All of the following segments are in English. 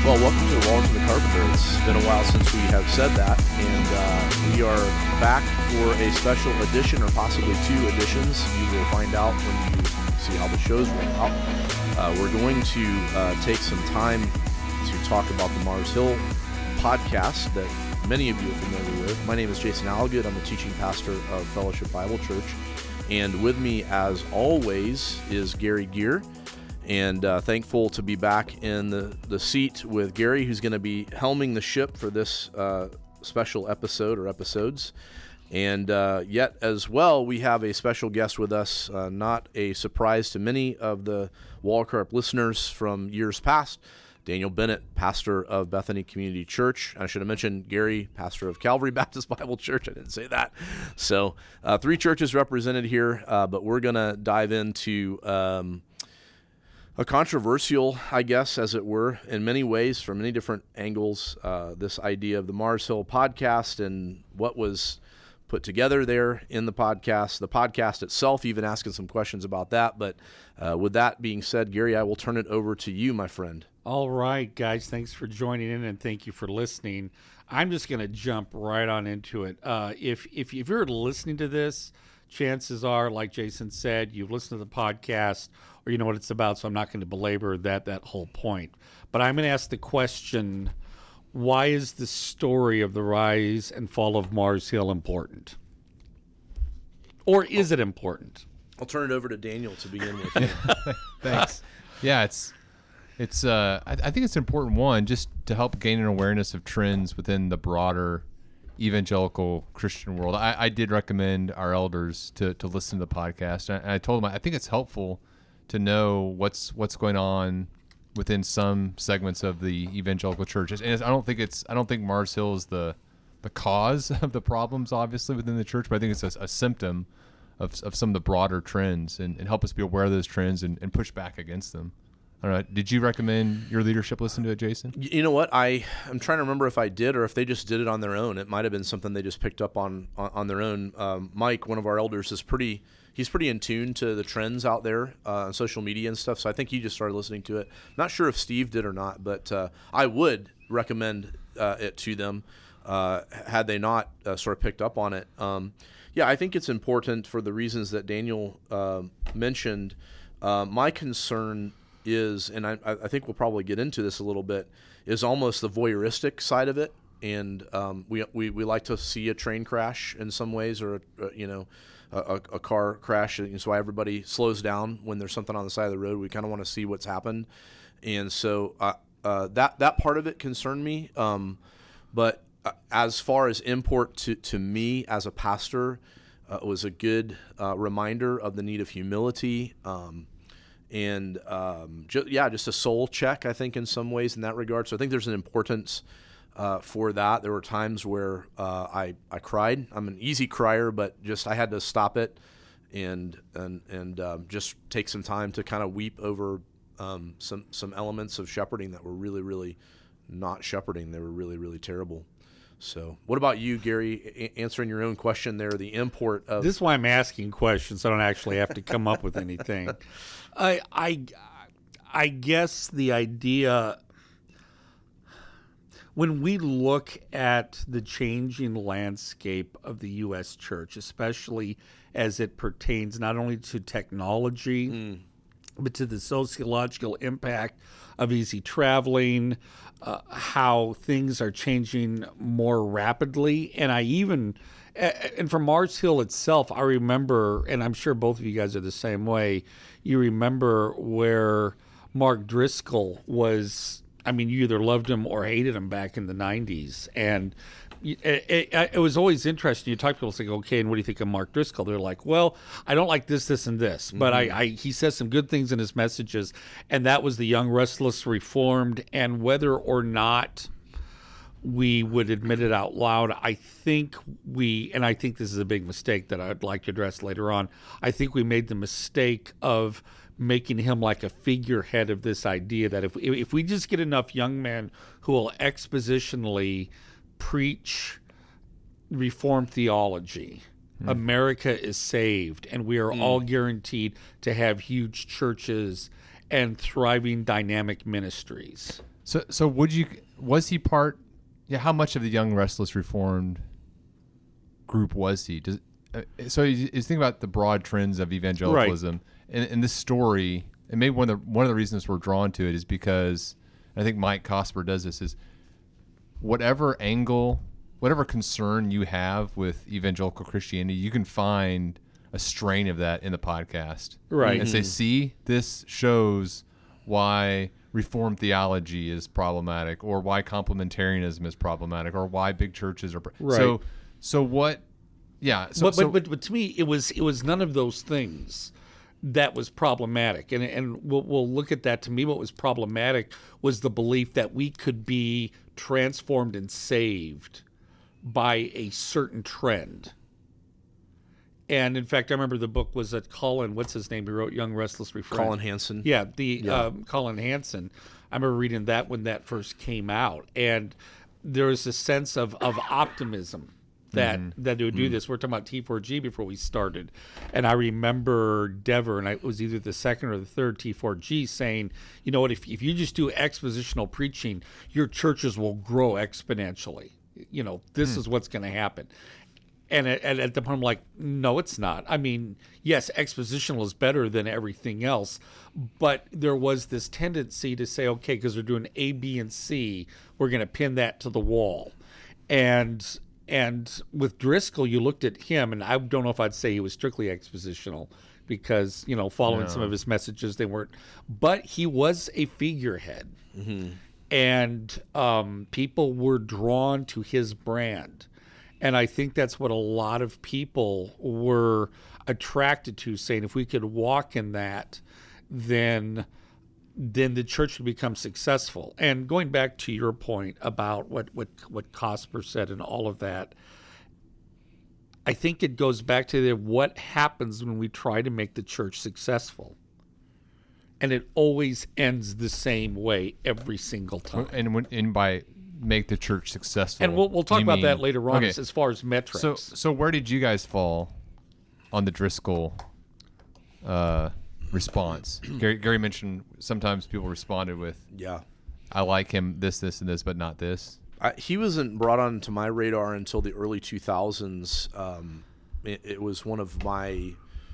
Well, welcome to the Walls of the Carpenter. It's been a while since we have said that, and we are back for a special edition, or possibly two editions. You will find out when you see how the shows roll out. We're going to take some time to talk about the Mars Hill podcast that many of you are familiar with. My name is Jason Algood. I'm the teaching pastor of Fellowship Bible Church, and with me, as always, is Gary Gear. And thankful to be back in the seat with Gary, who's going to be helming the ship for this special episode or episodes. And yet as well, we have a special guest with us, not a surprise to many of the Walcarp listeners from years past, Daniel Bennett, pastor of Bethany Community Church. I should have mentioned Gary, pastor of Calvary Baptist Bible Church. I didn't say that. So three churches represented here, but we're going to dive into a controversial, I guess, as it were, in many ways, from many different angles, this idea of the Mars Hill podcast and what was put together there in the podcast itself, even asking some questions about that. But with that being said, Gary, I will turn it over to you, my friend. All right, guys, thanks for joining in, and thank you for listening. I'm just going to jump right on into it. If you're listening to this, chances are, like Jason said, you've listened to the podcast or you know what it's about, so I'm not going to belabor that whole point. But I'm going to ask the question, why is the story of the rise and fall of Mars Hill important? Or is it important? I'll turn it over to Daniel to begin with. Thanks. Yeah, it's. I think it's an important one just to help gain an awareness of trends within the broader evangelical Christian world. I did recommend our elders to listen to the podcast, and I told them I think it's helpful to know what's going on within some segments of the evangelical churches. And I don't think Mars Hill is the cause of the problems, obviously, within the church, but I think it's a symptom of some of the broader trends, and help us be aware of those trends and push back against them. I don't know. Did you recommend your leadership listen to it, Jason? You know what? I'm trying to remember if I did or if they just did it on their own. It might have been something they just picked up on their own. Mike, one of our elders, he's pretty in tune to the trends out there on social media and stuff. So I think he just started listening to it. Not sure if Steve did or not, but I would recommend it to them had they not sort of picked up on it. Yeah, I think it's important for the reasons that Daniel mentioned. My concern is, and I think we'll probably get into this a little bit, is almost the voyeuristic side of it. And we like to see a train crash in some ways, or a car crash. And so everybody slows down when there's something on the side of the road. We kind of want to see what's happened. And so that part of it concerned me. But as far as import to me as a pastor, it was a good reminder of the need of humility. And just a soul check, I think, in some ways in that regard. So I think there's an importance for that. There were times where I cried. I'm an easy crier, but just I had to stop it and just take some time to kind of weep over some elements of shepherding that were really, really not shepherding. They were really, really terrible. So what about you, Gary, answering your own question there, the import of... This is why I'm asking questions, so I don't actually have to come up with anything. I guess the idea, when we look at the changing landscape of the U.S. church, especially as it pertains not only to technology, but to the sociological impact of easy traveling, how things are changing more rapidly. And from Mars Hill itself, I remember, and I'm sure both of you guys are the same way, you remember where Mark Driscoll was, I mean, you either loved him or hated him back in the 90s. And it was always interesting. You talk to people, say, okay, and what do you think of Mark Driscoll? They're like, well, I don't like this, and this. But he says some good things in his messages, and that was the Young, Restless, Reformed. And whether or not we would admit it out loud, I think this is a big mistake that I'd like to address later on. I think we made the mistake of making him like a figurehead of this idea that if we just get enough young men who will expositionally preach Reformed theology, America is saved, and we are all guaranteed to have huge churches and thriving dynamic ministries. So was he part? Yeah, how much of the Young Restless Reformed group was he? So you think about the broad trends of evangelicalism, and this story, and maybe one of the reasons we're drawn to it is because I think Mike Cosper does this, is whatever concern you have with evangelical Christianity, you can find a strain of that in the podcast, right? And say, see, this shows why Reformed theology is problematic, or why complementarianism is problematic, or why big churches are right. So what? Yeah. But to me, it was none of those things that was problematic, and we'll look at that. To me, what was problematic was the belief that we could be transformed and saved by a certain trend. And in fact, I remember the book was at Colin. What's his name? He wrote Young Restless Reformed. Colin Hansen. Yeah, Colin Hansen. I remember reading that when that first came out, and there was a sense of optimism that they would do this. We're talking about T4G before we started, and I remember Dever, and it was either the second or the third T4G, saying, you know what, if you just do expositional preaching, your churches will grow exponentially. You know, this is what's going to happen. And at the point, I'm like, no, it's not. I mean, yes, expositional is better than everything else, but there was this tendency to say, okay, because they're doing A, B, and C, we're going to pin that to the wall. And with Driscoll, you looked at him, and I don't know if I'd say he was strictly expositional, because, you know, following some of his messages, they weren't. But he was a figurehead, and people were drawn to his brand. And I think that's what a lot of people were attracted to, saying if we could walk in that, then the church would become successful. And going back to your point about what Cosper said and all of that, I think it goes back to what happens when we try to make the church successful. And it always ends the same way every single time. And by make the church successful. And we'll talk about that later on as far as metrics. So where did you guys fall on the Driscoll response? Gary mentioned sometimes people responded with, I like him, this, and this, but not this. He wasn't brought onto my radar until the early 2000s. It was one of my...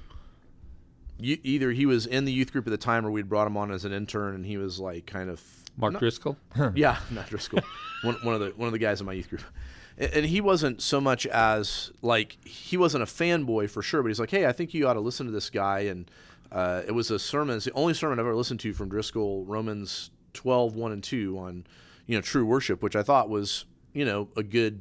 Either he was in the youth group at the time, or we'd brought him on as an intern, and he was like kind of... Driscoll? Yeah, not Driscoll. one of the guys in my youth group. And he wasn't so much as, like, he wasn't a fanboy for sure, but he's like, hey, I think you ought to listen to this guy. And it was a sermon. It's the only sermon I've ever listened to from Driscoll, Romans 12, 1 and 2 on, true worship, which I thought was, a good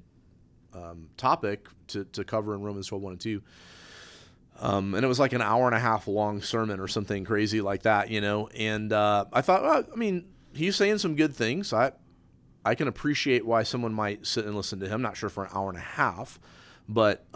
topic to cover in Romans 12, 1 and 2. And it was like an hour and a half long sermon or something crazy like that, And I thought, well, I mean, he's saying some good things. I can appreciate why someone might sit and listen to him. Not sure for an hour and a half, but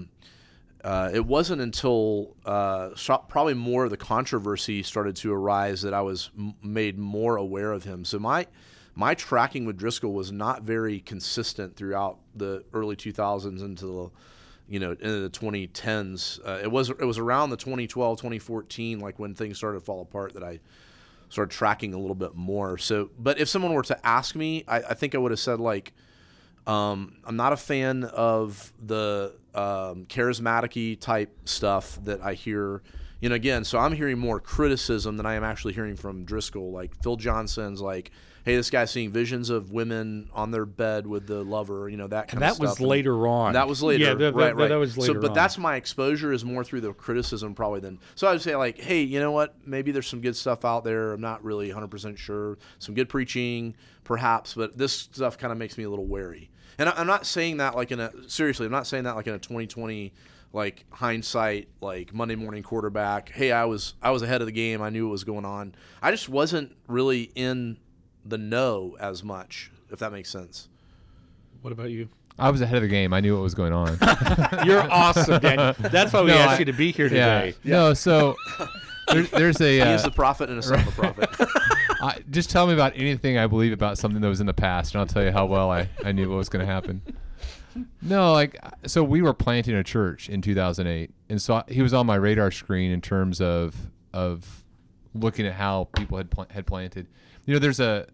it wasn't until probably more of the controversy started to arise that I was made more aware of him. So my tracking with Driscoll was not very consistent throughout the early 2000s into the into the 2010s. It was around the 2012, 2014, like when things started to fall apart, that I started tracking a little bit more. So, but if someone were to ask me, I think I would have said, like, I'm not a fan of the charismatic-y type stuff that I hear. Again, so I'm hearing more criticism than I am actually hearing from Driscoll. Like Phil Johnson's like, hey, this guy's seeing visions of women on their bed with the lover, that kind of stuff. And that was later on. That was later. Yeah, right. That was later on. But that's my exposure is more through the criticism probably than. So I would say, like, hey, you know what? Maybe there's some good stuff out there. I'm not really 100% sure. Some good preaching, perhaps, but this stuff kind of makes me a little wary. And I'm not saying that like I'm not saying that like in a 2020 like hindsight, like Monday morning quarterback. Hey, I was ahead of the game. I knew what was going on. I just wasn't really in the know as much, if that makes sense. What about you? I was ahead of the game. I knew what was going on. You're awesome, Daniel. That's why we asked you to be here today. Yeah. No, so there's a... He is the prophet and a son of a prophet. Just tell me about anything I believe about something that was in the past, and I'll tell you how well I knew what was going to happen. No, so we were planting a church in 2008, and so he was on my radar screen in terms of looking at how people had planted. You know, there's a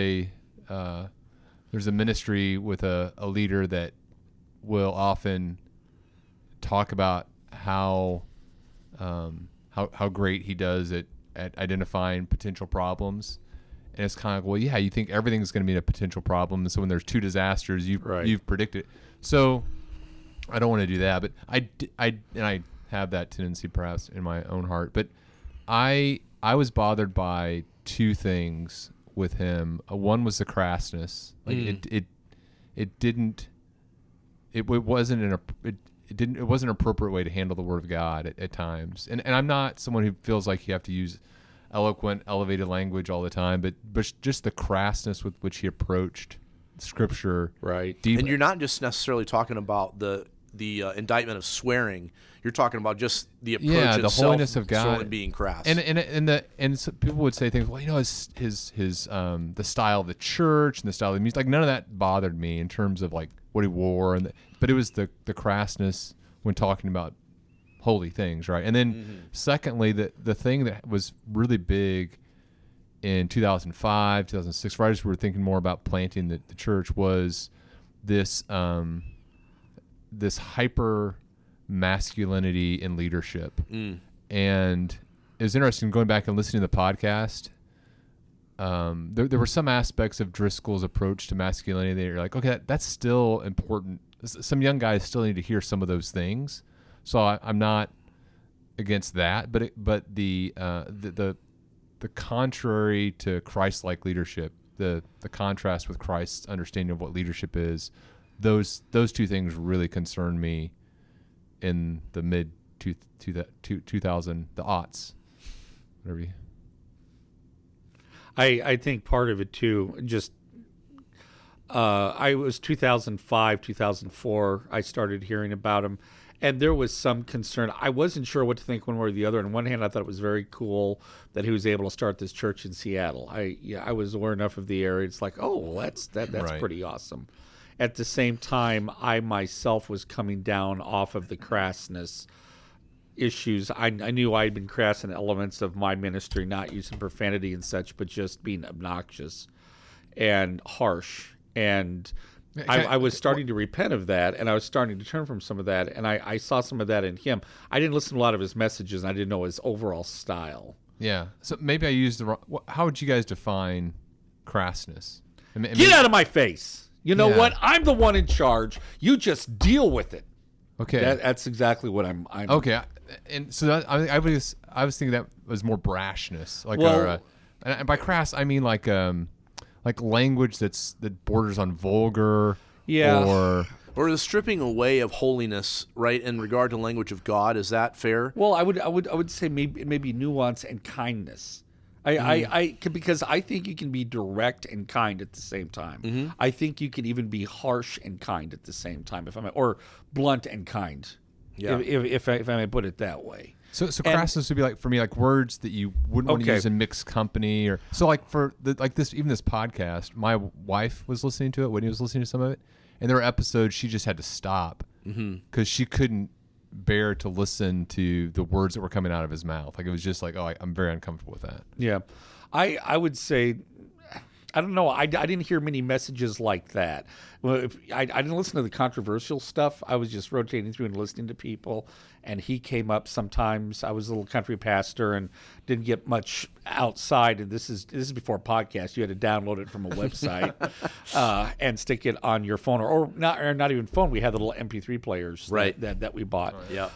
ministry with a leader that will often talk about how great he does at identifying potential problems. And it's kind of like, well, yeah, you think everything's going to be a potential problem. And so when there's two disasters, you've predicted. So I don't want to do that, but I have that tendency perhaps in my own heart. But I was bothered by two things with him. One was the crassness. Like it wasn't an appropriate way to handle the Word of God at times. And I'm not someone who feels like you have to use eloquent, elevated language all the time, but just the crassness with which he approached Scripture. Right. And you're not just necessarily talking about the indictment of swearing. You're talking about just the approach the itself, holiness of God, and being crass. And so people would say things. Well, you know, his the style of the church and the style of the music. Like none of that bothered me in terms of like what he wore, but it was the crassness when talking about holy things, right? And then secondly, the thing that was really big in 2005, 2006, right as we were thinking more about planting the church, was this this hyper masculinity in leadership. And it was interesting going back and listening to the podcast. There were some aspects of Driscoll's approach to masculinity that you're like, okay, that's still important. Some young guys still need to hear some of those things. So I'm not against that, but the contrary to Christ-like leadership, the contrast with Christ's understanding of what leadership is, those two things really concern me in the mid 2000, the aughts, whatever you. I think part of it too, just I was 2005, 2004, I started hearing about him, and there was some concern. I wasn't sure what to think one way or the other. On one hand, I thought it was very cool that he was able to start this church in Seattle. I was aware enough of the area. It's like, oh, well, that's Right. pretty awesome. At the same time, I myself was coming down off of the crassness issues. I knew I'd been crass in elements of my ministry, not using profanity and such, but just being obnoxious and harsh. And I was starting to repent of that, and I was starting to turn from some of that, and I saw some of that in him. I didn't listen to a lot of his messages, and I didn't know his overall style. Yeah. So maybe I used the wrong. How would you guys define crassness? Get out of my face. You know Yeah. what? I'm the one in charge. You just deal with it. Okay. That's exactly what I'm Okay, and so that, I was thinking that was more brashness, like Well- and by crass I mean like language that borders on vulgar, Yeah. or the stripping away of holiness, right, in regard to language of God. Is that fair? Well, I would say maybe nuance and kindness. Because I think you can be direct and kind at the same time. I think you can even be harsh and kind at the same time, or blunt and kind. Yeah. If I may put it that way. So crassness would be like for me like words that you wouldn't want to Okay. use in mixed company, or so like for this podcast. My wife was listening to it. Whitney was listening to some of it, and there were episodes she just had to stop because she couldn't bear to listen to the words that were coming out of his mouth. Like it was just like, oh, I'm very uncomfortable with that. Yeah, I would say, I don't know. I didn't hear many messages like that. Well, I didn't listen to the controversial stuff. I was just rotating through and listening to people, and he came up sometimes. I was a little country pastor and didn't get much outside. And this is before podcast. You had to download it from a website and stick it on your phone, or not even phone. We had the little MP3 players Right. that we bought. Yeah.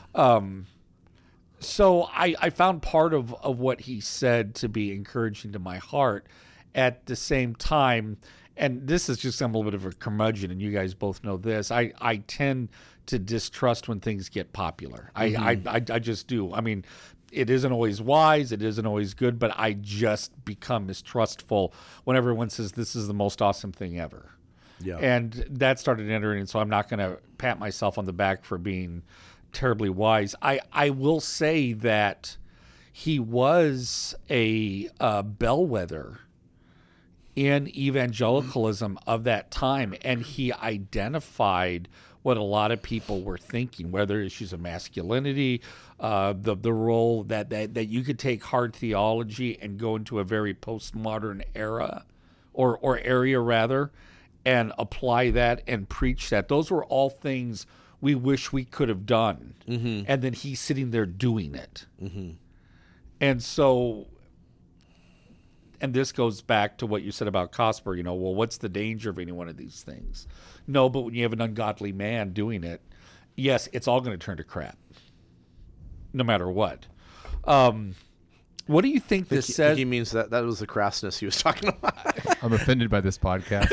So I found part of what he said to be encouraging to my heart. At the same time, and this is just I'm a little bit of a curmudgeon, and you guys both know this, I tend to distrust when things get popular. I just do. I mean, it isn't always wise, it isn't always good, but I just become mistrustful when everyone says this is the most awesome thing ever. Yeah. And that started entering, and so I'm not going to pat myself on the back for being terribly wise. I will say that he was a bellwether in evangelicalism of that time, and he identified what a lot of people were thinking, whether issues of masculinity, the role that you could take hard theology and go into a very postmodern era, or area rather, and apply that and preach that. Those were all things we wish we could have done. And then he's sitting there doing it. And so, and this goes back to what you said about Cosper, well, what's the danger of any one of these things? No, but when you have an ungodly man doing it, yes, it's all going to turn to crap, no matter what. What do you think this says? He means that was the crassness he was talking about. I'm offended by this podcast.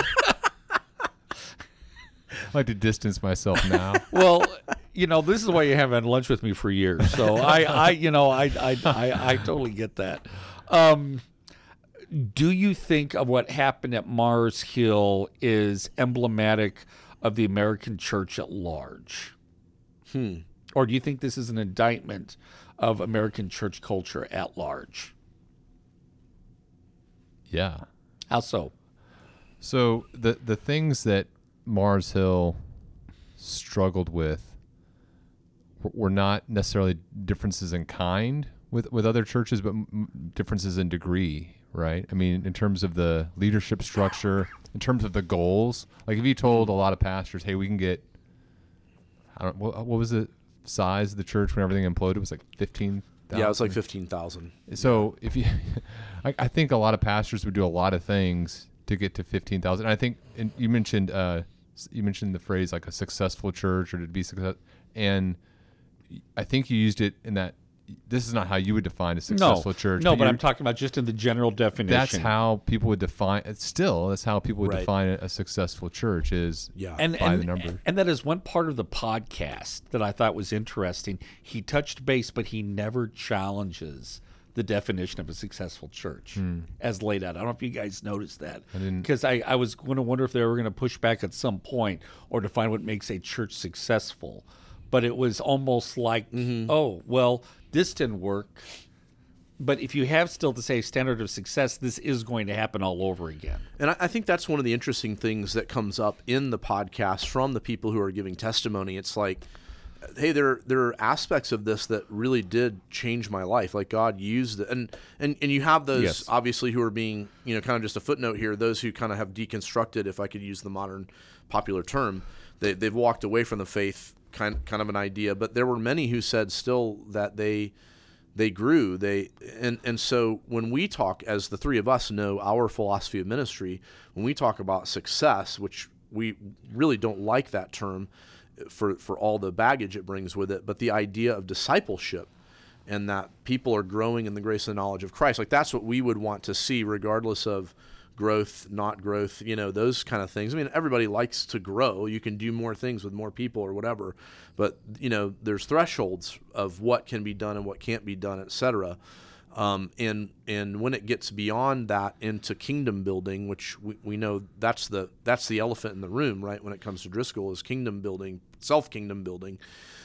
I like to distance myself now. Well, this is why you haven't had lunch with me for years. So I totally get that. Do you think of what happened at Mars Hill is emblematic of the American church at large? Or do you think this is an indictment of American church culture at large? Yeah. How so? So the things that Mars Hill struggled with were not necessarily differences in kind with other churches, but differences in degree, right? I mean, in terms of the leadership structure, in terms of the goals. Like if you told a lot of pastors, hey, we can get, what was the size of the church when everything imploded? It was like 15,000. Yeah, it was like 15,000. So if you, I think a lot of pastors would do a lot of things to get to 15,000. I think, and you mentioned the phrase like a successful church or to be successful, and I think you used it in that. This is not how you would define a successful church. No, but I'm talking about just in the general definition. That's how people would define. That's how people would define a successful church is by the number. And that is one part of the podcast that I thought was interesting. He touched base, but he never challenges the definition of a successful church as laid out. I don't know if you guys noticed that. I didn't. Because I was going to wonder if they were going to push back at some point or define what makes a church successful. But it was almost like, oh, well, this didn't work. But if you have still the same standard of success, this is going to happen all over again. And I think that's one of the interesting things that comes up in the podcast from the people who are giving testimony. It's like, hey, there are aspects of this that really did change my life. Like God used it. And you have those, obviously, who are being, kind of just a footnote here, those who kind of have deconstructed, if I could use the modern popular term, they've walked away from the faith, kind of an idea. But there were many who said still that they grew. And so when we talk, as the three of us know our philosophy of ministry, when we talk about success, which we really don't like that term for all the baggage it brings with it, but the idea of discipleship and that people are growing in the grace and knowledge of Christ, like that's what we would want to see regardless of growth, not growth, those kind of things. I mean, everybody likes to grow. You can do more things with more people or whatever, but there's thresholds of what can be done and what can't be done, et cetera. And when it gets beyond that into kingdom building, which we know that's the elephant in the room, right? When it comes to Driscoll, is kingdom building, self-kingdom building,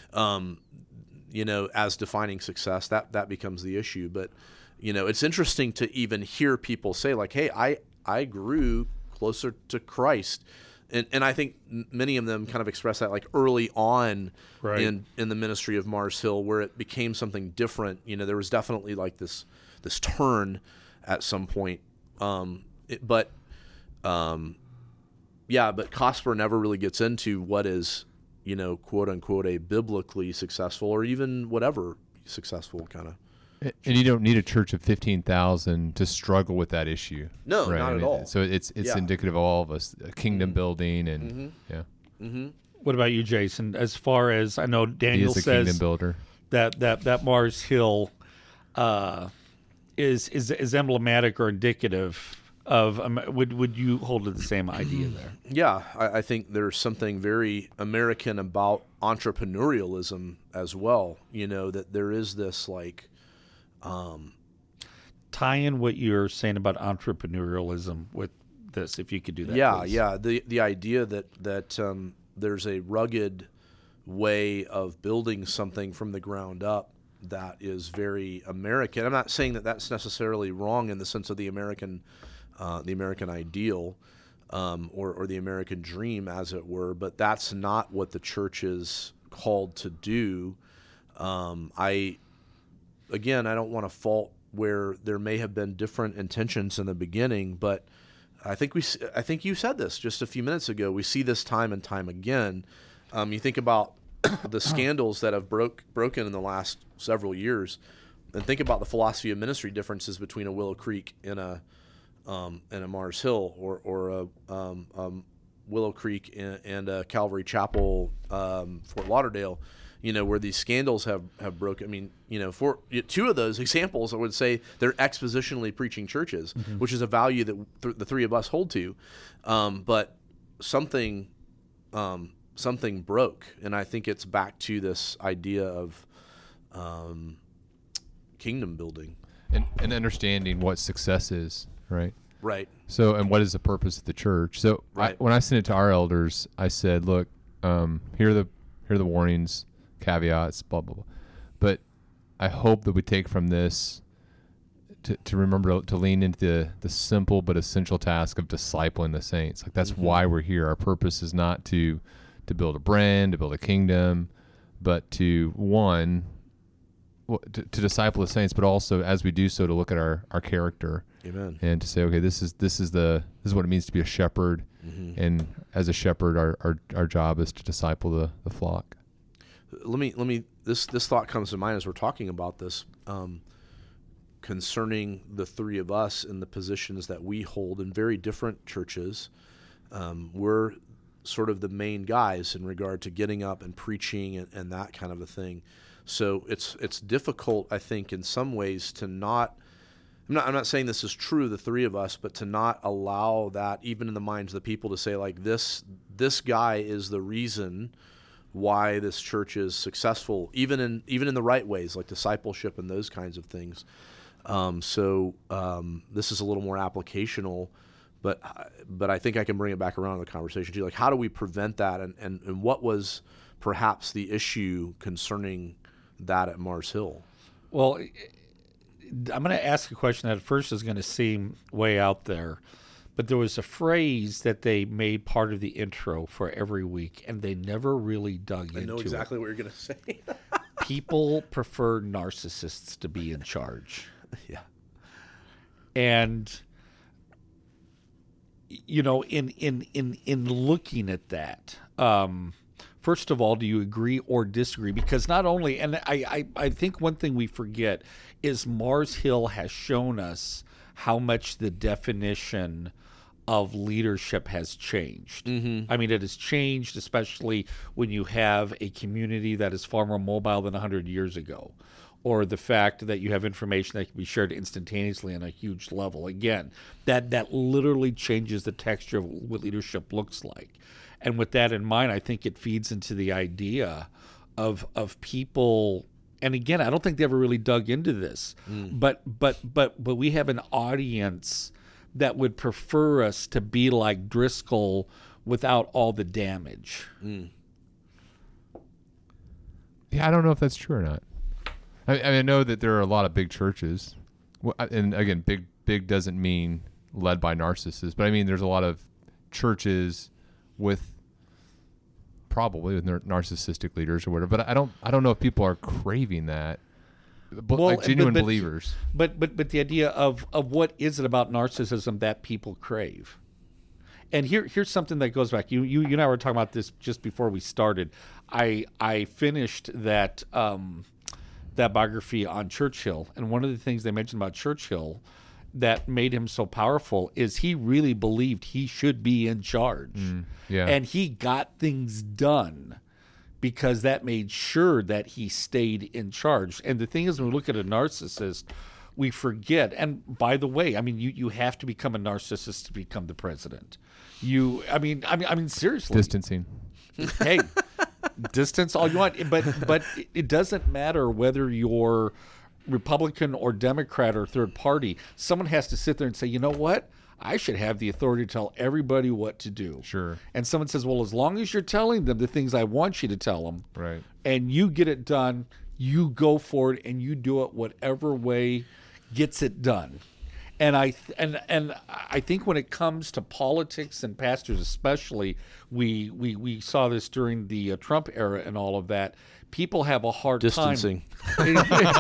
as defining success, that becomes the issue. But, it's interesting to even hear people say like, hey, I grew closer to Christ. And I think many of them kind of express that like early on in the ministry of Mars Hill, where it became something different. There was definitely like this turn at some point. But Cosper never really gets into what is, quote unquote, a biblically successful or even whatever successful kind of. And you don't need a church of 15,000 to struggle with that issue. No, right? Not at all. So it's indicative of all of us, kingdom building and What about you, Jason? As far as I know, Daniel he is a says kingdom builder. that Mars Hill is emblematic or indicative of. Would you hold to the same idea there? Yeah, I think there's something very American about entrepreneurialism as well. That there is this like. Tie in what you're saying about entrepreneurialism with this, if you could do that. Yeah, please. yeah. The idea that there's a rugged way of building something from the ground up that is very American. I'm not saying that that's necessarily wrong in the sense of the American the American ideal, or the American dream, as it were. But that's not what the church is called to do. I don't want to fault where there may have been different intentions in the beginning, but I think you said this just a few minutes ago. We see this time and time again. You think about the scandals that have broken in the last several years, and think about the philosophy of ministry differences between a Willow Creek and a Mars Hill, or a Willow Creek and a Calvary Chapel, Fort Lauderdale. Where these scandals have broken. I mean, for two of those examples, I would say they're expositionally preaching churches, which is a value that the three of us hold to. But something broke, and I think it's back to this idea of kingdom building and understanding what success is, right? Right. So, and what is the purpose of the church? So, right. When I sent it to our elders, I said, "Look, here are the warnings." Caveats, blah blah blah, but I hope that we take from this to remember to lean into the simple but essential task of discipling the saints. Like, that's why we're here. Our purpose is not to build a brand, to build a kingdom, but to disciple the saints, but also, as we do so, to look at our character. Amen. And to say, okay, this is what it means to be a shepherd, and as a shepherd, our job is to disciple the flock. Let me. This thought comes to mind as we're talking about this, concerning the three of us in the positions that we hold in very different churches. We're sort of the main guys in regard to getting up and preaching and that kind of a thing. So it's difficult, I think, in some ways to not. I'm not saying this is true, the three of us, but to not allow that even in the minds of the people to say, like, this guy is the reason why this church is successful, even in the right ways, like discipleship and those kinds of things. So this is a little more applicational, but I think I can bring it back around to the conversation too. Like, how do we prevent that, and what was perhaps the issue concerning that at Mars Hill? Well, I'm going to ask a question that at first is going to seem way out there. But there was a phrase that they made part of the intro for every week, and they never really dug into it. I know exactly what you're going to say. People prefer narcissists to be in charge. Yeah. And, in looking at that, first of all, do you agree or disagree? Because not only, and I think one thing we forget is Mars Hill has shown us how much the definition of leadership has changed. I mean, it has changed, especially when you have a community that is far more mobile than 100 years ago, or the fact that you have information that can be shared instantaneously on a huge level. Again, that literally changes the texture of what leadership looks like. And with that in mind, I think it feeds into the idea of people. And again, I don't think they ever really dug into this, but we have an audience that would prefer us to be like Driscoll without all the damage. Yeah, I don't know if that's true or not. I know that there are a lot of big churches, and again, big doesn't mean led by narcissists, but I mean there's a lot of churches with narcissistic leaders or whatever. But I don't know if people are craving that. But like genuine believers. But the idea of what is it about narcissism that people crave? And here's something that goes back. You and I were talking about this just before we started. I finished that biography on Churchill, and one of the things they mentioned about Churchill that made him so powerful is he really believed he should be in charge. And he got things done because that made sure that he stayed in charge. And the thing is, when we look at a narcissist, we forget. And by the way, I mean, you have to become a narcissist to become the president. I mean, seriously. Distancing. Hey, distance all you want. But it doesn't matter whether you're Republican or Democrat or third party. Someone has to sit there and say, you know what? I should have the authority to tell everybody what to do. Sure. And someone says, well, as long as you're telling them the things I want you to tell them, right, and you get it done, you go for it and you do it whatever way gets it done. And I think when it comes to politics and pastors especially, we saw this during the Trump era and all of that. People have a hard Distancing. time.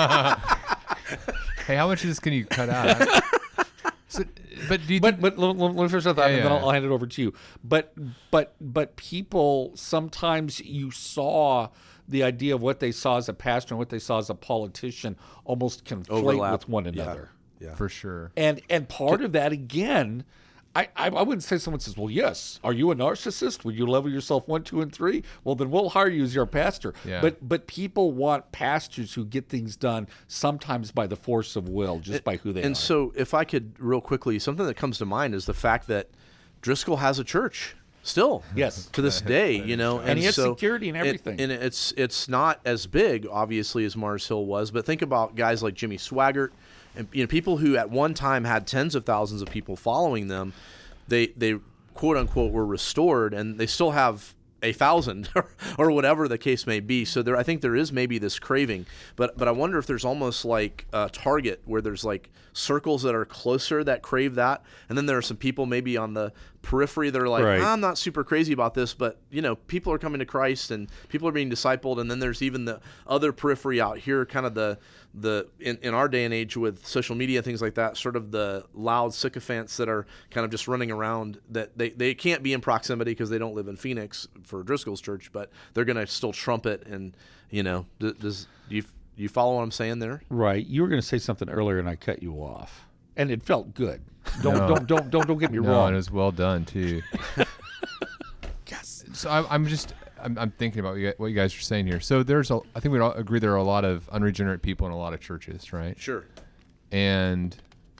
Hey, how much of this can you cut out? So, but do you But let me finish that thought, and then yeah. I'll hand it over to you. But people, sometimes you saw the idea of what they saw as a pastor and what they saw as a politician almost conflate Overlap. with one Yeah. another. Yeah. for sure. And part of that, again, I wouldn't say someone says, well, yes, are you a narcissist? Would you level yourself 1, 2, and 3? Well, then we'll hire you as your pastor. Yeah. But people want pastors who get things done sometimes by the force of will, just by who they are. And so, if I could real quickly, something that comes to mind is the fact that Driscoll has a church still. Yes. To this day, you know, And he has so security and everything. and it's not as big, obviously, as Mars Hill was. But think about guys like Jimmy Swaggart, and people who at one time had tens of thousands of people following them. They quote unquote were restored, and they still have 1,000 or whatever the case may be. So I think there is maybe this craving, but I wonder if there's almost like a target where there's like circles that are closer that crave that, and then there are some people maybe on the periphery that are like, Right. I'm not super crazy about this, but people are coming to Christ and people are being discipled, and then there's even the other periphery out here, kind of the in our day and age with social media, things like that, sort of the loud sycophants that are kind of just running around, that they can't be in proximity because they don't live in Phoenix for Driscoll's church, but they're going to still trumpet. And does you follow what I'm saying there? Right. You were going to say something earlier, and I cut you off, and it felt good. Don't get me No, wrong. and it was well done too. Yes. So I'm thinking about what you guys are saying here. So I think we all agree there are a lot of unregenerate people in a lot of churches, right? Sure. And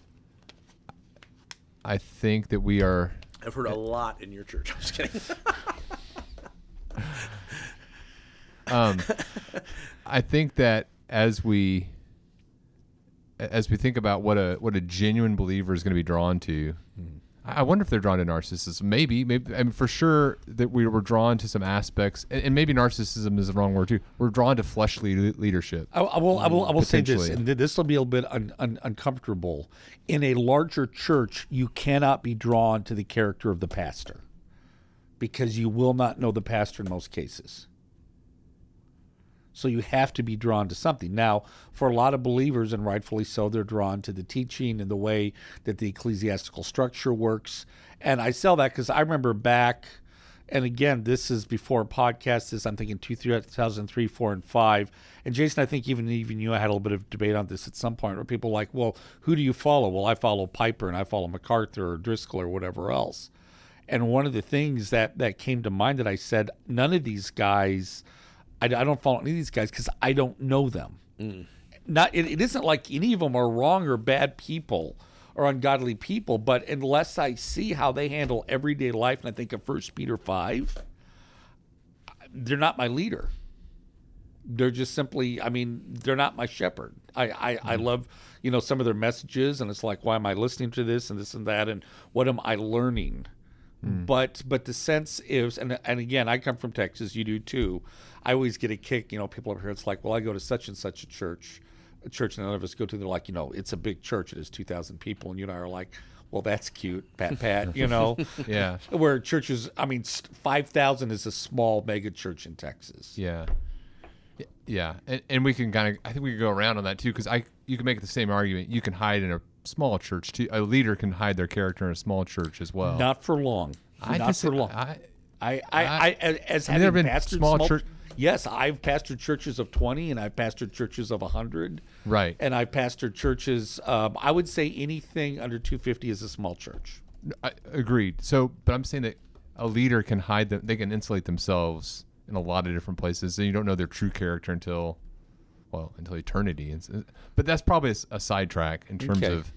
I think that we are. I've heard a lot in your church. I'm just kidding. I think that as we think about what a genuine believer is going to be drawn to, I wonder if they're drawn to narcissism. Maybe. I mean, for sure that we were drawn to some aspects, and maybe narcissism is the wrong word too. We're drawn to fleshly leadership. I will say this, Potentially. and this will be a little bit uncomfortable. In a larger church, you cannot be drawn to the character of the pastor because you will not know the pastor in most cases. So you have to be drawn to something. Now, for a lot of believers, and rightfully so, they're drawn to the teaching and the way that the ecclesiastical structure works. And I sell that because I remember back, and again, this is before podcasts. I'm thinking 2003, 4, and 5. And Jason, I think even you, I had a little bit of debate on this at some point, where people are like, well, who do you follow? Well, I follow Piper, and I follow MacArthur or Driscoll or whatever else. And one of the things that came to mind that I said, none of these guys, I don't follow any of these guys because I don't know them. It isn't like any of them are wrong or bad people or ungodly people, but unless I see how they handle everyday life, and I think of 1 Peter 5, they're not my leader. They're just simply, they're not my shepherd. I love, some of their messages, and it's like, why am I listening to this and that, and what am I learning? But the sense is, and again, I come from Texas, you do too. I always get a kick, people over here, it's like, well, I go to such and such a church none of us go to. They're like, it's a big church. It is 2,000 people. And you and I are like, well, that's cute, pat, Yeah. Where churches, 5,000 is a small mega church in Texas. Yeah. Yeah. And we can I think we can go around on that too, because you can make the same argument. You can hide in a small church too. A leader can hide their character in a small church as well. Not for long. Not for long. As having there been pastored small church. Yes, I've pastored churches of 20, and I've pastored churches of 100. Right. And I've pastored churches. I would say anything under 250 is a small church. Agreed. So, but I'm saying that a leader can hide them. They can insulate themselves in a lot of different places, and you don't know their true character until eternity. But that's probably a sidetrack in terms of.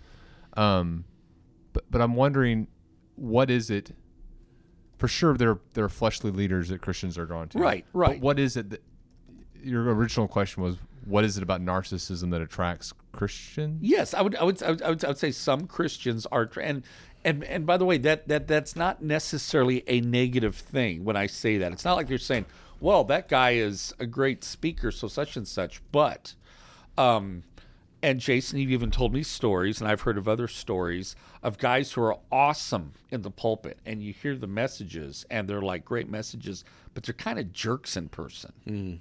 But I'm wondering, what is it? For sure, there are fleshly leaders that Christians are drawn to. Right. But what is it that your original question was? What is it about narcissism that attracts Christians? Yes, I would say some Christians are, and by the way, that's not necessarily a negative thing when I say that. It's not like they're saying, well, that guy is a great speaker, so such and such. But And Jason, you've even told me stories, and I've heard of other stories of guys who are awesome in the pulpit, and you hear the messages, and they're like great messages, but they're kind of jerks in person.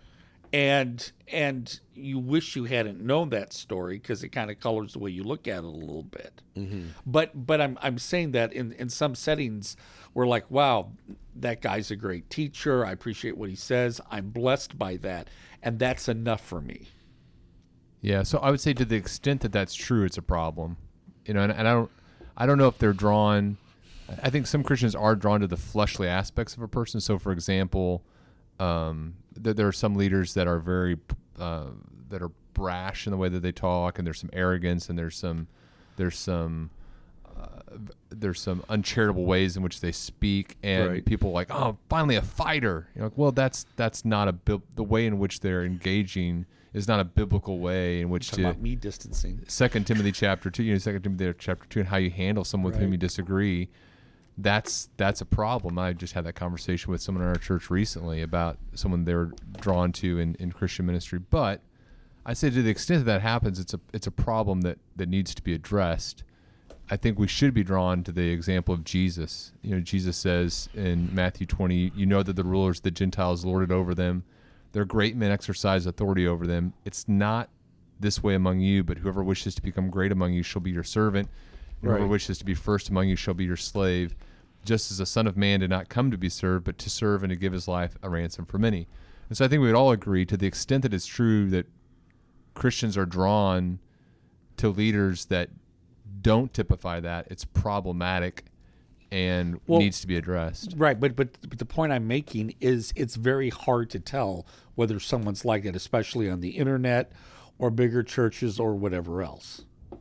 And you wish you hadn't known that story because it kind of colors the way you look at it a little bit. But I'm saying that in some settings, we're like, wow, that guy's a great teacher. I appreciate what he says. I'm blessed by that, and that's enough for me. Yeah, so I would say to the extent that that's true, it's a problem. And I don't know if they're drawn. I think some Christians are drawn to the fleshly aspects of a person. So, for example, there are some leaders that are very that are brash in the way that they talk, and there's some arrogance, and there's some uncharitable ways in which they speak, and people are like, oh, finally a fighter. Well, that's not the way in which they're engaging is not a biblical way in which about me distancing. 2 Timothy chapter 2, 2 Timothy chapter 2, and how you handle someone with whom you disagree. That's a problem. I just had that conversation with someone in our church recently about someone they were drawn to in Christian ministry. But I say to the extent that happens, it's a problem that needs to be addressed. I think we should be drawn to the example of Jesus. Jesus says in Matthew 20, you know that the rulers of the Gentiles lord it over them. Their great men exercise authority over them. It's not this way among you, but whoever wishes to become great among you shall be your servant. Whoever wishes to be first among you shall be your slave. Just as the Son of Man did not come to be served, but to serve and to give his life a ransom for many. And so I think we would all agree, to the extent that it's true that Christians are drawn to leaders that don't typify that, it's problematic and needs to be addressed. Right, but the point I'm making is it's very hard to tell whether someone's like that, especially on the internet or bigger churches or whatever else.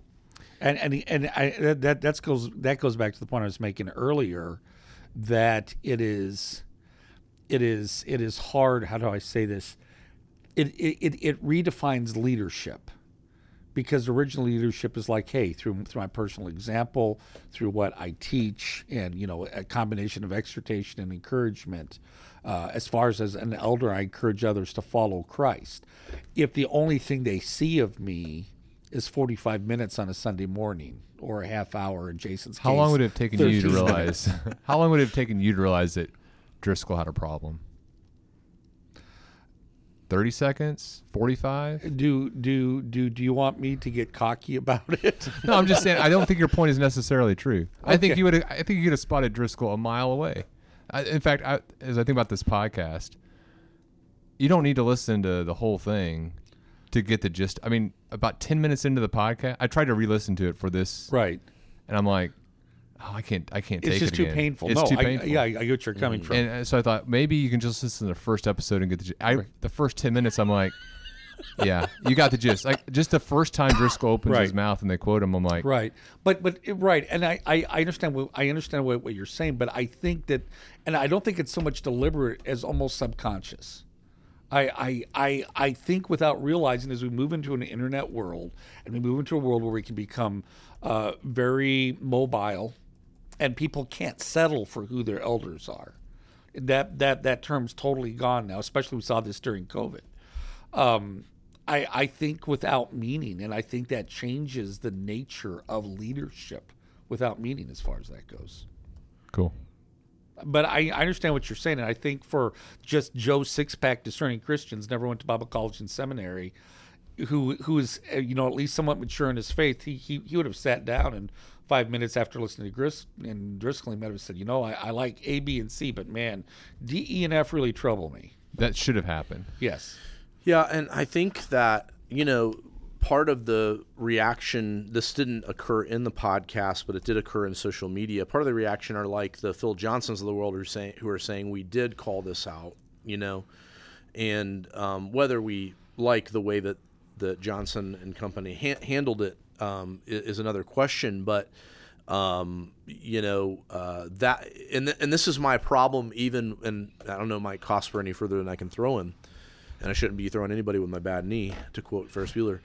That goes back to the point I was making earlier, that it is hard. How do I say this? It redefines leadership, because original leadership is like, hey, through my personal example, through what I teach, and a combination of exhortation and encouragement. As far as an elder, I encourage others to follow Christ. If the only thing they see of me is 45 minutes on a Sunday morning or a half hour in Jason's case, How long would it have taken you to 13 realize? How long would it have taken you to realize that Driscoll had a problem? 30 seconds? 45? Do you want me to get cocky about it? No, I'm just saying. I don't think your point is necessarily true. I think you would. I think you could have spotted Driscoll a mile away. In fact, as I think about this podcast, you don't need to listen to the whole thing to get the gist. I mean, about 10 minutes into the podcast, I tried to re-listen to it for this, Right. and I'm like, oh, I can't take it again. It's just too painful. It's too painful. I get what you're coming from. And so I thought maybe you can just listen to the first episode and get the gist. The first 10 minutes, I'm like, yeah, you got the gist. Like, just the first time Driscoll opens his mouth and they quote him, I'm like, right. But right, and I understand what you're saying, but I think that, and I don't think it's so much deliberate as almost subconscious. I think without realizing, as we move into an internet world and we move into a world where we can become very mobile, and people can't settle for who their elders are. That term's totally gone now. Especially we saw this during COVID. I think without meaning, and I think that changes the nature of leadership without meaning as far as that goes. Cool. But I understand what you're saying, and I think for just Joe Sixpack discerning Christians, never went to Bible college and seminary, who is at least somewhat mature in his faith, he would have sat down and 5 minutes after listening to Driscoll, he might have said, I like A, B, and C, but man, D, E, and F really trouble me. That should have happened. Yes. Yeah, and I think that, part of the reaction, this didn't occur in the podcast, but it did occur in social media. Part of the reaction are like the Phil Johnsons of the world who are saying we did call this out, and whether we like the way that Johnson and company handled it is another question. But that and this is my problem. Even, and I don't know, Mike Cosper any further than I can throw him. And I shouldn't be throwing anybody with my bad knee, to quote Ferris Bueller.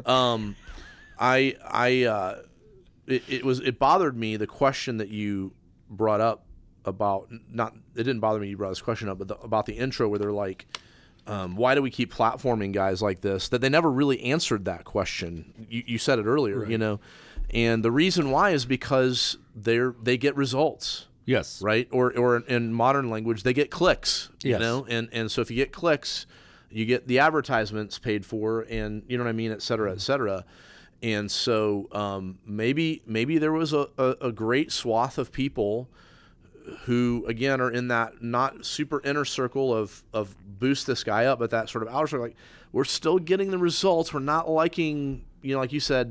It bothered me, the question that you brought up about, it didn't bother me you brought this question up, but about the intro where they're like, Why do we keep platforming guys like this? That they never really answered that question. You said it earlier, Right. And the reason why is because they get results. Yes. Right? Or in modern language, they get clicks. Yes. And so if you get clicks, you get the advertisements paid for, and you know what I mean, et cetera, et cetera. And so maybe there was a great swath of people who, again, are in that not super inner circle of boost this guy up, but that sort of outer circle. Like, we're still getting the results. We're not liking, like you said,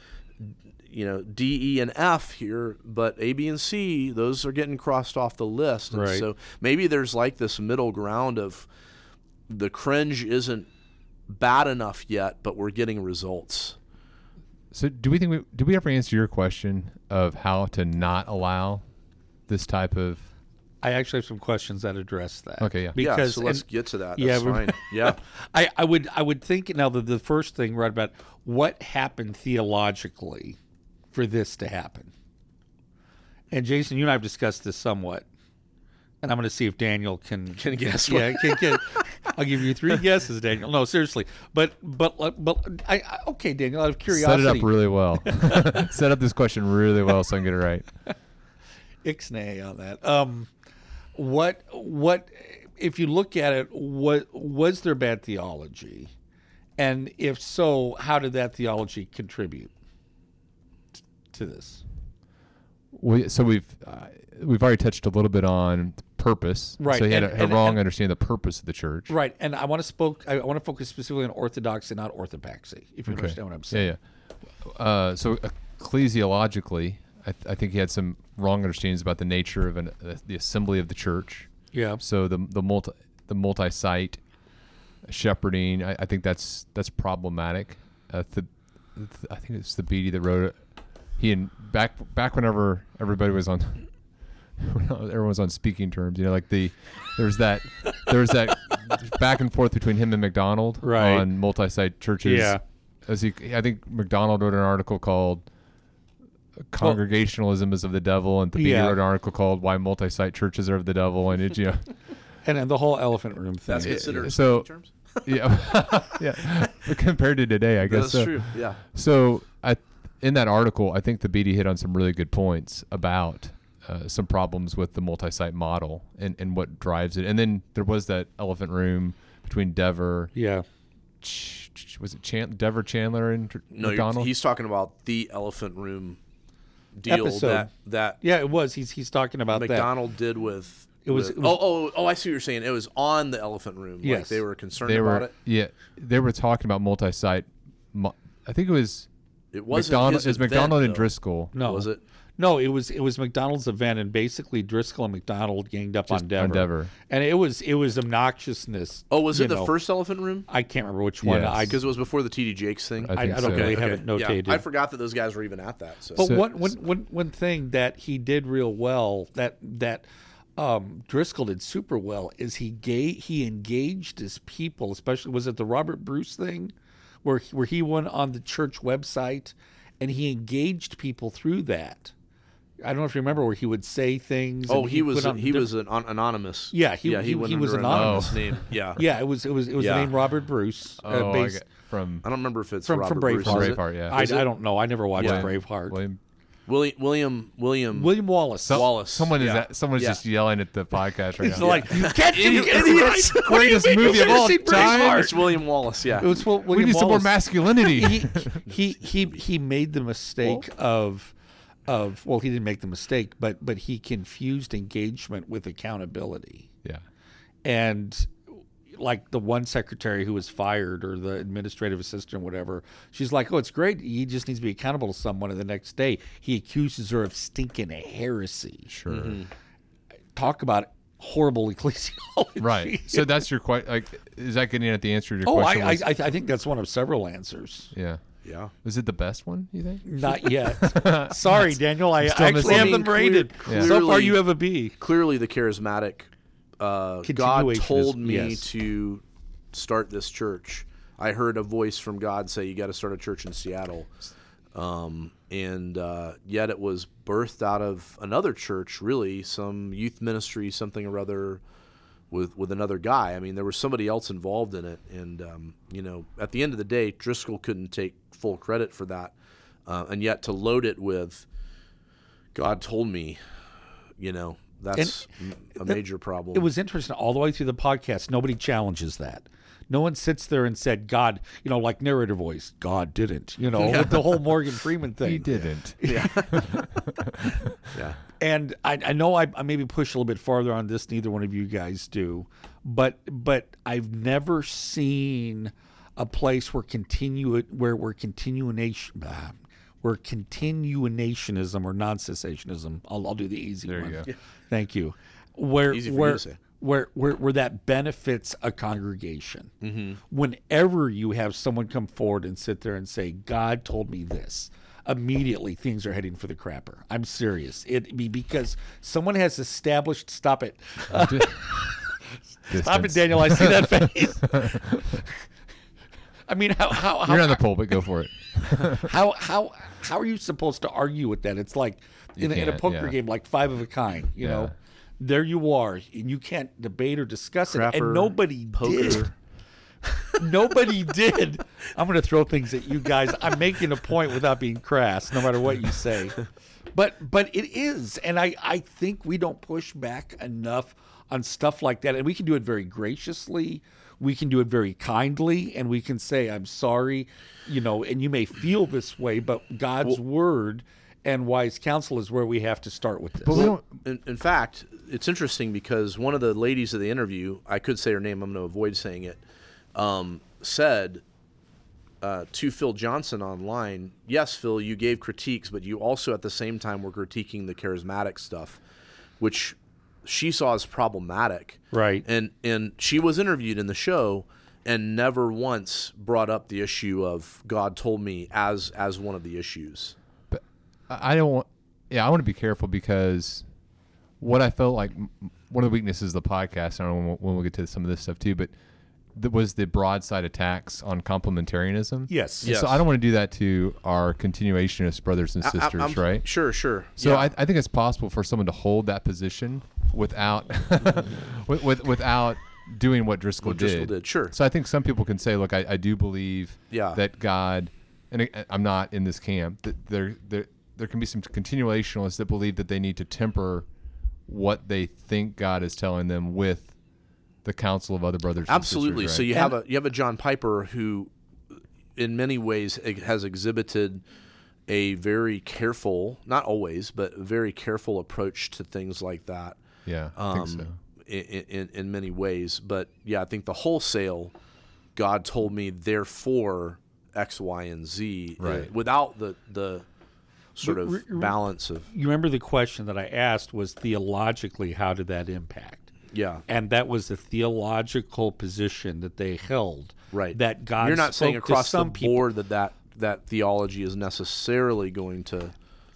D, E, and F here, but A, B, and C, those are getting crossed off the list. And Right. so maybe there's like this middle ground of the cringe isn't bad enough yet, but we're getting results. So did we ever answer your question of how to not allow this type of? I actually have some questions that address that. Okay, yeah. Because so let's and- get to that. yeah, That's we're- fine. Yeah. I would think now that the first thing right about what happened theologically for this to happen. And Jason, you and I have discussed this somewhat, and I'm going to see if Daniel can guess Yeah, can. I'll give you 3 guesses, Daniel. No, seriously. But I okay, Daniel. Out of curiosity, Set it up really well. Set up this question really well so I can get it right. Ixnay on that. What if you look at it? What was there bad theology, and if so, how did that theology contribute to this? So we've already touched a little bit on purpose. Right, So he had and- a wrong understanding of the purpose of the church. Right, and I want to focus specifically on orthodoxy, not orthopaxy. If you understand what I'm saying. Yeah. So ecclesiologically, I think he had some wrong understandings about the nature of the assembly of the church. Yeah. So the multi-site shepherding, I think that's problematic. I think it's the Beatty that wrote it. He and back whenever everybody was on, everyone was on speaking terms. Like there was that back and forth between him and McDonald Right. on multi-site churches. Yeah. I think McDonald wrote an article called "Congregationalism is of the Devil," and the Beatty Yeah. wrote an article called "Why Multi-Site Churches Are of the Devil," and And then the whole elephant room thing. That's considered so- terms? yeah, yeah. But compared to today, I guess That's so. true. Yeah. So in that article, I think the Beatty hit on some really good points about some problems with the multi-site model and what drives it. And then there was that elephant room between Dever. Yeah. Was it Dever, Chandler, and No, McDonald? he's talking about the elephant room deal Episode. that Yeah, it was. He's talking about McDonald did with. It was- with- it was- I see what you're saying. It was on the elephant room. Yes. Like they were concerned they about were it. yeah they were talking about multi-site. I think it was It wasn't McDonald. his It was event, McDonald and though. Driscoll. No. Was it? No, it was McDonald's event, and basically Driscoll and McDonald ganged up on Dever. on Dever. And it was obnoxiousness. Oh, was you it the know. first elephant room? I can't remember which one. Yes. Because it was before the TD Jakes thing. I think I don't so. really Okay, have it notated. Yeah, I forgot that those guys were even at that. So. But So- one thing that he did real well that Driscoll did super well is he engaged his people, especially was it the Robert Bruce thing, where he went on the church website and he engaged people through that. I don't know if you remember where he would say things. Oh, and he was put on he was different- an anonymous. Yeah, he went was under an anonymous. name. Yeah. Yeah, it was the Yeah. name Robert Bruce. Oh, based, from I don't remember if it's From Robert Braveheart. Bruce, is it? Braveheart, yeah. I Is it? don't know. I never watched Yeah. Braveheart. William. William Wallace. Wallace. Someone's Yeah. Yeah. just yelling at the podcast right He's now. like, you can't you idiots! Greatest movie of all time. It's William Wallace. Yeah. It was William We need some more Wallace. masculinity. He made the mistake of well, he didn't make the mistake, but he confused engagement with accountability. Yeah. And like the one secretary who was fired or the administrative assistant or whatever, she's like, oh, it's great. He just needs to be accountable to someone. And the next day he accuses her of stinking heresy. Sure. Mm-hmm. Talk about horrible ecclesiology. Right. So that's your question. Like, is that getting at the answer to your Oh, question? I think that's one of several answers. yeah. Yeah. Was it the best one, you think? Not yet. Sorry, Daniel. I still actually missing- have I them mean, rated. clear- So far, clearly- you have a B. Clearly, the charismatic God Continuationism, told me yes. to start this church. I heard a voice from God say, "You got to start a church in Seattle," and yet it was birthed out of another church, really, some youth ministry, something or other. with another guy. I mean, there was somebody else involved in it, and at the end of the day, Driscoll couldn't take full credit for that, and yet to load it with God told me, that's a major problem. It was interesting all the way through the podcast. Nobody challenges that. No one sits there and said, God, like narrator voice, God didn't, with the whole Morgan Freeman thing. He didn't. Yeah. Yeah. And I know I maybe push a little bit farther on this. Neither one of you guys do. But I've never seen a place where continuationism or non-cessationism. I'll do the easy There one. you go. Yeah. Thank you. Where Easy for you to say. Where that benefits a congregation. Mm-hmm. Whenever you have someone come forward and sit there and say, God told me this, immediately things are heading for the crapper. I'm serious. Because someone has established. Stop it. Stop it, Daniel. I see that face. I mean, how You're on the pulpit. Go for it. how are you supposed to argue with that? It's like in a poker game, like five of a kind. You know, there you are, and you can't debate or discuss it, and nobody did. Nobody did. I'm going to throw things at you guys. I'm making a point without being crass, no matter what you say. But it is, and I think we don't push back enough on stuff like that, and we can do it very graciously. We can do it very kindly, and we can say, I'm sorry, and you may feel this way, but God's word and wise counsel is where we have to start with this. But we don't. In fact, it's interesting because one of the ladies of the interview, I could say her name, I'm going to avoid saying it, said to Phil Johnson online, yes, Phil, you gave critiques, but you also at the same time were critiquing the charismatic stuff, which she saw as problematic. Right. And she was interviewed in the show and never once brought up the issue of God told me as one of the issues. But I don't want. Yeah, I want to be careful because what I felt like one of the weaknesses of the podcast. I don't know when we'll get to some of this stuff too, but was the broadside attacks on complementarianism. Yes. So I don't want to do that to our continuationist brothers and sisters, right? Sure. So I think it's possible for someone to hold that position without without doing what Driscoll did. Sure. So I think some people can say, look, I do believe that God, and I'm not in this camp, that there can be some continuationalists that believe that they need to temper what they think God is telling them with the counsel of other brothers and Absolutely. sisters, So right? you have a John Piper who in many ways has exhibited a very careful, not always, but a very careful approach to things like that. Yeah, I think so. In many ways. But yeah, I think the wholesale God told me therefore X, Y, and Z without the sort of balance of. You remember the question that I asked was theologically, how did that impact? Yeah. And that was the theological position that they held. Right. That God You're not saying across the people. board that theology is necessarily going to.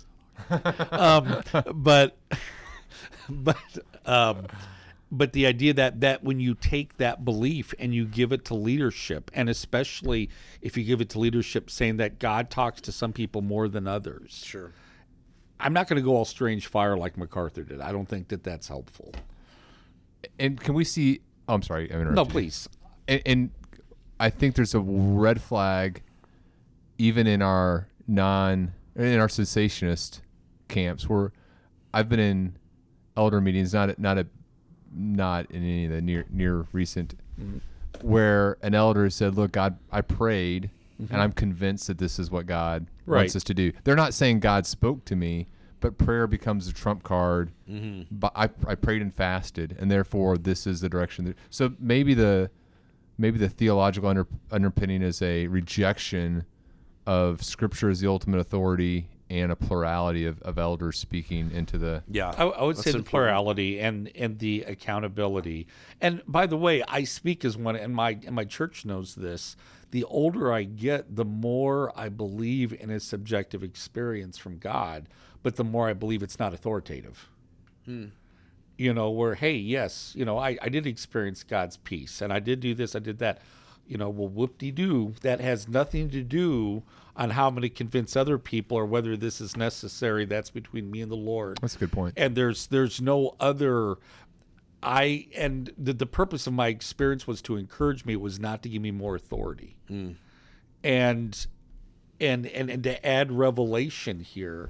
But the idea that when you take that belief and you give it to leadership, and especially if you give it to leadership saying that God talks to some people more than others. Sure. I'm not going to go all strange fire like MacArthur did. I don't think that that's helpful. And can we see? Oh, I'm sorry. I interrupted No, you. please. And I think there's a red flag, even in our cessationist camps, where I've been in elder meetings, not in any of the near recent, where an elder said, "Look, God, I prayed, and I'm convinced that this is what God wants us to do." They're not saying God spoke to me, but prayer becomes a trump card. But I prayed and fasted, and therefore this is the direction. So maybe the theological underpinning is a rejection of Scripture as the ultimate authority and a plurality of elders speaking into the. Yeah, I would say the plurality and the accountability. And by the way, I speak as one, and my church knows this. The older I get, the more I believe in a subjective experience from God, but the more I believe it's not authoritative. Where, hey, yes, I did experience God's peace, and I did do this, I did that. Well, whoop-de-doo, that has nothing to do on how I'm going to convince other people or whether this is necessary. That's between me and the Lord. That's a good point. And there's no other the purpose of my experience was to encourage me. It was not to give me more authority, and to add revelation here.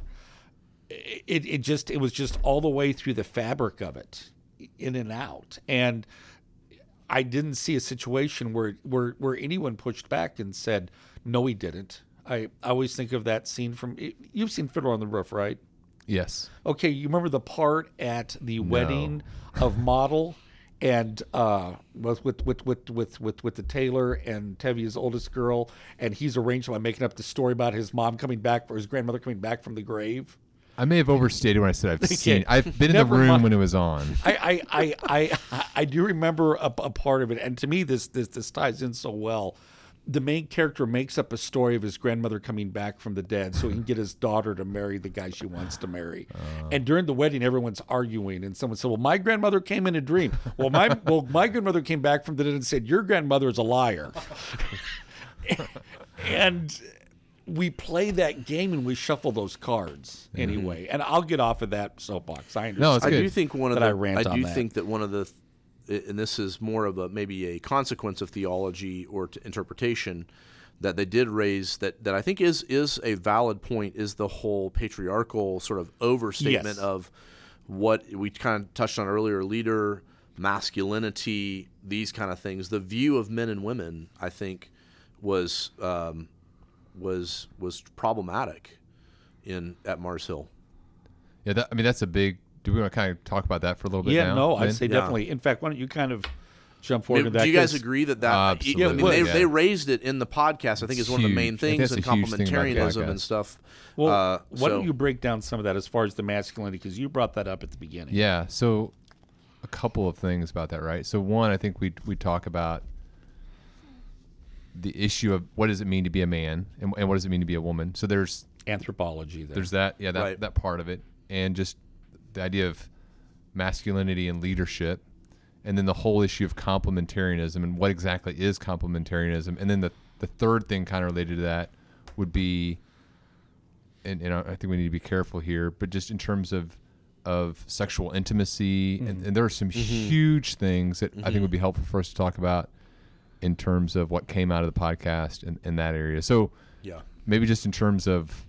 It was just all the way through the fabric of it, in and out, and I didn't see a situation where anyone pushed back and said, no, he didn't. I always think of that scene from, you've seen Fiddler on the Roof, right? Yes. Okay, you remember the part at the wedding of Model and with the tailor and Tevia's oldest girl, and he's arranged by making up the story about his mom coming back, or his grandmother coming back from the grave. I may have overstated when I said I've been in the room when it was on. I do remember a part of it, and to me this ties in so well. The main character makes up a story of his grandmother coming back from the dead so he can get his daughter to marry the guy she wants to marry. And during the wedding, everyone's arguing, and someone said, well, my grandmother came in a dream. Well, my grandmother came back from the dead and said, your grandmother is a liar. And we play that game and we shuffle those cards anyway. And I'll get off of that soapbox. I understand. No, it's I good. do think think that one of the, and this is more of maybe a consequence of theology or interpretation, that they did raise that I think is a valid point, is the whole patriarchal sort of overstatement of what we kind of touched on earlier, leader, masculinity, these kind of things. The view of men and women, I think, was problematic at Mars Hill. Yeah, that's a big. Do we want to kind of talk about that for a little bit now? Yeah, no, I'd say definitely. In fact, why don't you kind of jump forward to that? Do you guys agree that Absolutely. I mean, they raised it in the podcast, I think, is one of the main things, and complementarianism and stuff. Well, why don't you break down some of that as far as the masculinity, because you brought that up at the beginning. Yeah, so a couple of things about that, right? So one, I think we talk about the issue of what does it mean to be a man and what does it mean to be a woman. So there's anthropology there. There's that, that part of it, and just the idea of masculinity and leadership, and then the whole issue of complementarianism and what exactly is complementarianism. And then the third thing kind of related to that would be, and I think we need to be careful here, but just in terms of sexual intimacy, and there are some huge things that I think would be helpful for us to talk about in terms of what came out of the podcast in that area. So maybe just in terms of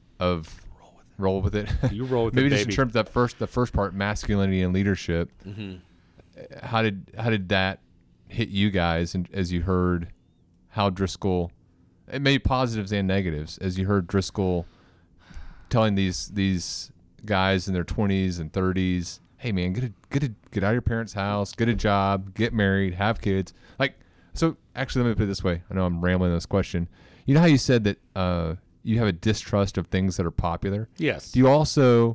roll with it. You roll with maybe it, just baby. in terms of the first part, masculinity and leadership. How did that hit you guys, and as you heard how Driscoll, it made positives and negatives, as you heard Driscoll telling these guys in their 20s and 30s, hey man, get out of your parents' house, get a job, get married, have kids. So actually, let me put it this way. I know I'm rambling on this question. You know how you said that you have a distrust of things that are popular? Yes. Do you also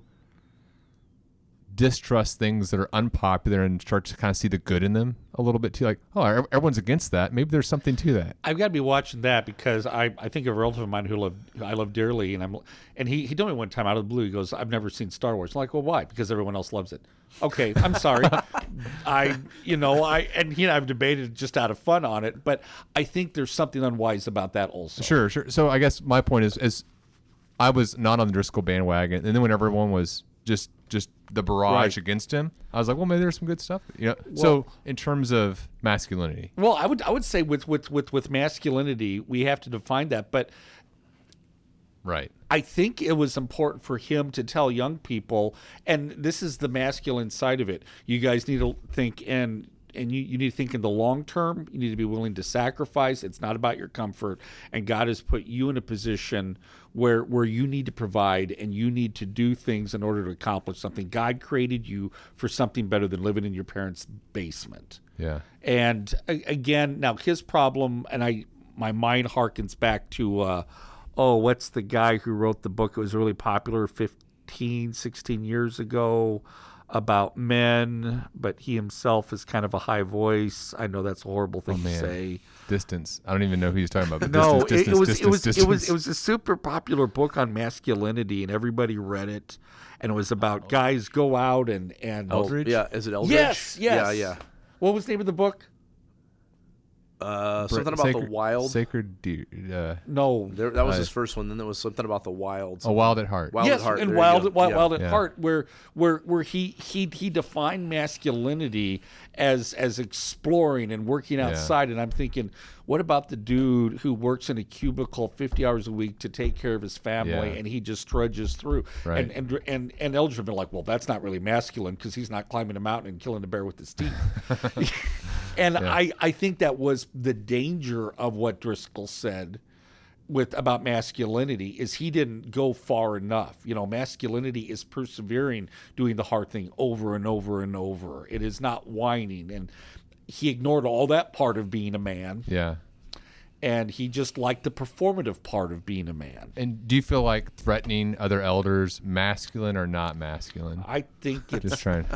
distrust things that are unpopular and start to kind of see the good in them a little bit too? Like, oh, everyone's against that. Maybe there's something to that. I've got to be watching that, because I think of a relative of mine who I love dearly, and he told me one time out of the blue, he goes, I've never seen Star Wars. I'm like, well, why? Because everyone else loves it. Okay, I'm sorry. I've debated just out of fun on it, but I think there's something unwise about that also. Sure. So I guess my point is I was not on the Driscoll bandwagon, and then when everyone was just the barrage against him, I was like, well, maybe there's some good stuff. So in terms of masculinity, well, I would say with masculinity, we have to define that, but right. I think it was important for him to tell young people, and this is the masculine side of it. You guys need to think and you need to think in the long term. You need to be willing to sacrifice. It's not about your comfort. And God has put you in a position where you need to provide, and you need to do things in order to accomplish something. God created you for something better than living in your parents' basement. Yeah. And again, now his problem, and my mind harkens back to, what's the guy who wrote the book? It was really popular 15, 16 years ago, about men, but he himself is kind of a high voice. I know that's a horrible thing to say. Distance. I don't even know who he's talking about. But no, distance. It was a super popular book on masculinity, and everybody read it. And it was about guys go out and Eldridge. Yeah, is it Eldridge? Yes. Yeah. What was the name of the book? Something about the wild. Sacred deer. No. That was his first one. Then there was something about the wild. Oh, Wild at Heart. Wild Yes, at Heart. and There you Wild go. Wild Yeah. at Heart, where he defined masculinity as exploring and working outside. And I'm thinking, what about the dude who works in a cubicle 50 hours a week to take care of his family, Yeah. and he just trudges through? Right. And elders have been like, well, that's not really masculine because he's not climbing a mountain and killing a bear with his teeth. And I think that was the danger of what Driscoll said about masculinity, is he didn't go far enough. Masculinity is persevering, doing the hard thing over and over and over. It is not whining. And he ignored all that part of being a man, Yeah. and he just liked the performative part of being a man. And do you feel like threatening other elders masculine or not masculine? I think it's Just trying.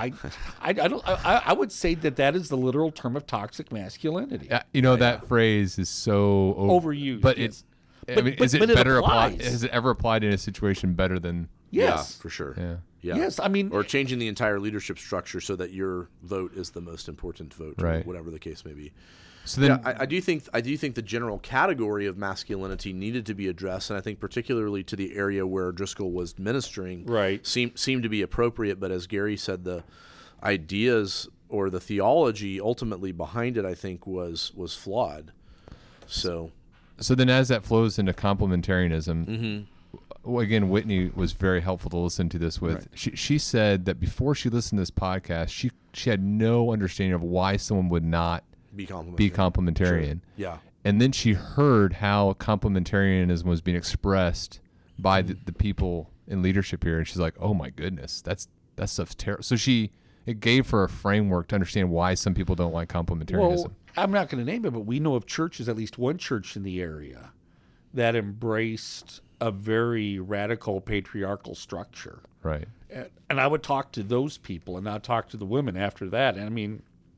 I would say that is the literal term of toxic masculinity. That phrase is so Overused, But yes. is it but it better applies. applied? Has it ever applied in a situation better than? Yes. Yeah, for sure. Yeah. Yeah. Yes, I mean, or changing the entire leadership structure so that your vote is the most important vote, or Right. whatever the case may be. So then, I do think the general category of masculinity needed to be addressed, and I think particularly to the area where Driscoll was ministering, Right. seemed to be appropriate. But as Gary said, the ideas or the theology ultimately behind it, I think, was flawed. So then as that flows into complementarianism, well, again, Whitney was very helpful to listen to this with. Right. She said that before she listened to this podcast, she had no understanding of why someone would not be complementarian. be complementarian. Sure. Yeah. And then she heard how complementarianism was being expressed by the people in leadership here, and she's like, "Oh my goodness, that stuff's terrible." So it gave her a framework to understand why some people don't like complementarianism. well, I'm not going to name it, but we know of churches, at least one church in the area, that embraced a very radical patriarchal structure. Right. And I would talk to those people, and I'd talk to the women after that. And I mean,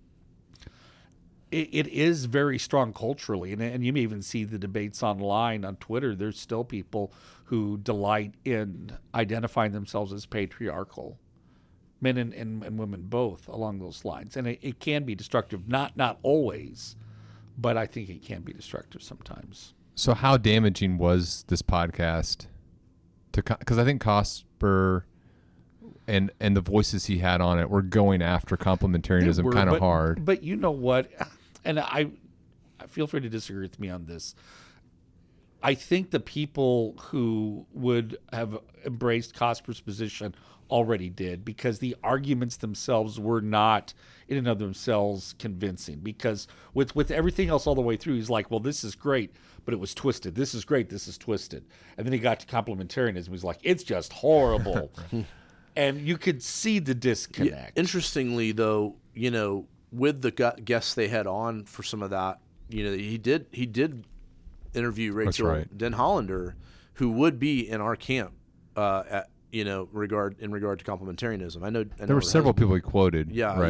it is very strong culturally. And you may even see the debates online on Twitter. There's still people who delight in identifying themselves as patriarchal, men and women both, along those lines. And it can be destructive, not always, but I think it can be destructive sometimes. So how damaging was this podcast to? Because I think Cosper and the voices he had on it were going after complementarianism kind of hard. But you know what? And I feel free to disagree with me on this. I think the people who would have embraced Cosper's position already did, because the arguments themselves were not in and of themselves convincing. Because with everything else all the way through, he's like, well, this is great, but it was twisted. This is great, this is twisted. And then he got to complementarianism. He's like, it's just horrible. And you could see the disconnect. Interestingly, though, with the guests they had on for some of that, he did interview Rachel Den Hollander, who would be in our camp in regard to complementarianism. I know there were several people he quoted.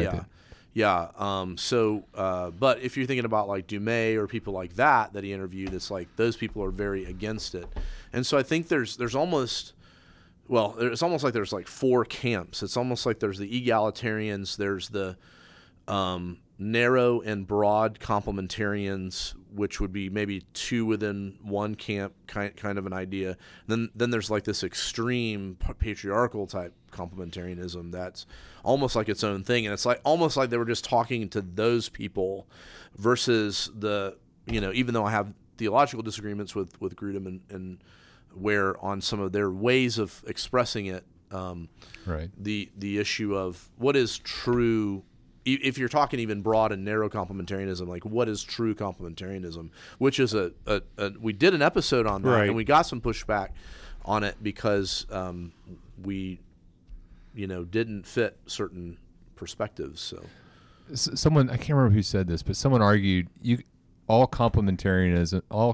But if you're thinking about like Dumais or people like that he interviewed, it's like those people are very against it. And so I think it's almost like there's like four camps. It's almost like there's the egalitarians, there's the narrow and broad complementarians, which would be maybe two within one camp, kind of an idea. Then there's like this extreme patriarchal type complementarianism that's almost like its own thing, and it's like almost like they were just talking to those people versus the even though I have theological disagreements with Grudem and where on some of their ways of expressing it, the issue of what is true. If you're talking even broad and narrow complementarianism, like what is true complementarianism, which is we did an episode on that, and we got some pushback on it because we, didn't fit certain perspectives. So, someone, I can't remember who said this, but someone argued all complementarians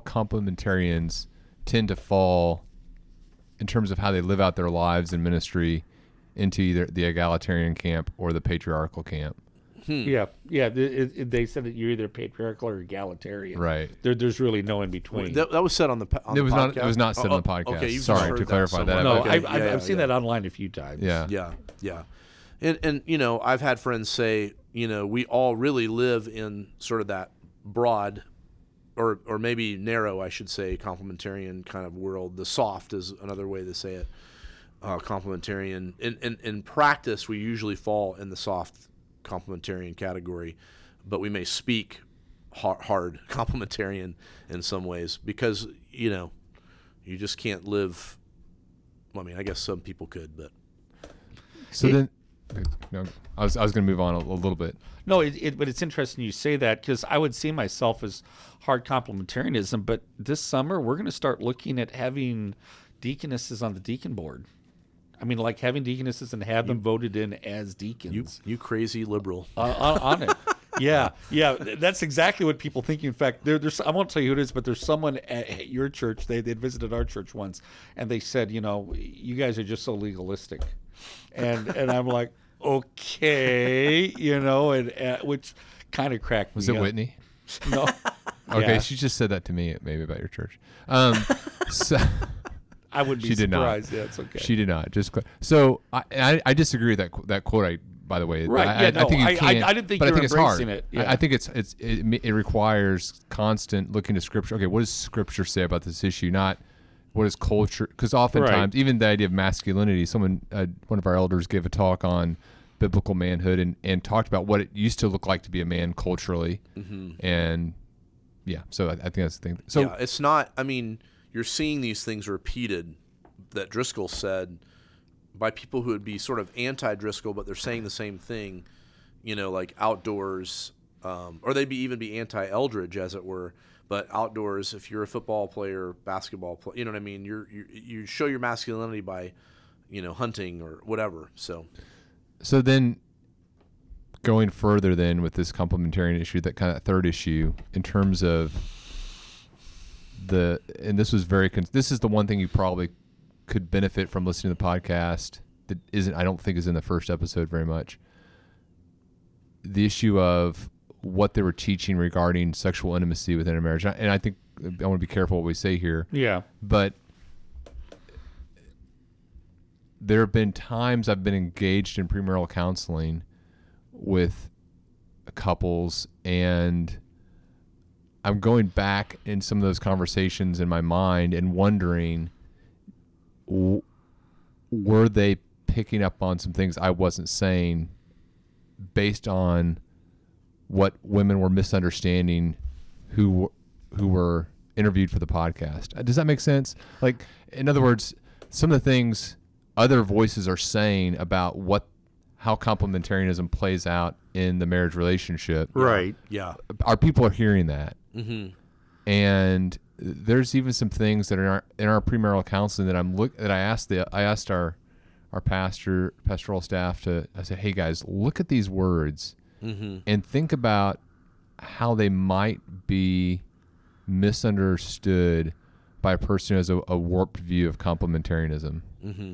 tend to fall in terms of how they live out their lives in ministry into either the egalitarian camp or the patriarchal camp. Yeah. They said that you're either patriarchal or egalitarian. Right. There's really no in between. That was said on the podcast. It was not said on the podcast. Okay, sorry to clarify that. No, Okay. I've seen that online a few times. Yeah. And I've had friends say, we all really live in sort of that broad, or maybe narrow, I should say, complementarian kind of world. The soft is another way to say it. Complementarian. In practice, we usually fall in the soft complementarian category, but we may speak hard complementarian in some ways because, you just can't live. Well, I mean, I guess some people could, but. So then, no, I was going to move on a little bit. No, but it's interesting you say that because I would see myself as hard complementarianism, but this summer we're going to start looking at having deaconesses on the deacon board. I mean, like having deaconesses and have them voted in as deacons. You crazy liberal. On it. Yeah. That's exactly what people think. In fact, there's I won't tell you who it is, but there's someone at your church. They'd visited our church once, and they said, you guys are just so legalistic, and I'm like, okay, and which kind of cracked me up. Was it Whitney? No. Okay, Yeah. she just said that to me maybe about your church. So. I would be She did not. surprised. Yeah, it's okay. She did not. So I disagree with that quote. By the way, Right. I think you can't. I didn't think but you I were think it's hard. embracing it. Yeah. I think it requires constant looking to Scripture. Okay, what does Scripture say about this issue? Not what is culture? Because oftentimes, even the idea of masculinity. One of our elders gave a talk on biblical manhood and talked about what it used to look like to be a man culturally, and so I think that's the thing. So yeah, it's not. I mean, you're seeing these things repeated that Driscoll said by people who would be sort of anti-Driscoll, but they're saying the same thing, like outdoors, or they'd even be anti-Eldridge, as it were. But outdoors, if you're a football player, basketball player, you know what I mean. You show your masculinity by, hunting or whatever. So then, going further then with this complementarian issue, that kind of third issue in terms of and this was this is the one thing you probably could benefit from listening to the podcast that I don't think is in the first episode very much. The issue of what they were teaching regarding sexual intimacy within a marriage. And I think I want to be careful what we say here. Yeah. But there have been times I've been engaged in premarital counseling with couples, and I'm going back in some of those conversations in my mind and wondering, were they picking up on some things I wasn't saying based on what women were misunderstanding who were interviewed for the podcast? Does that make sense? Like, in other words, some of the things other voices are saying about how complementarianism plays out in the marriage relationship. Right. yeah, Our people are hearing that. mm-hmm. And there's even some things that are in our premarital counseling that I asked our pastoral staff I said, hey guys, look at these words and think about how they might be misunderstood by a person who has a warped view of complementarianism.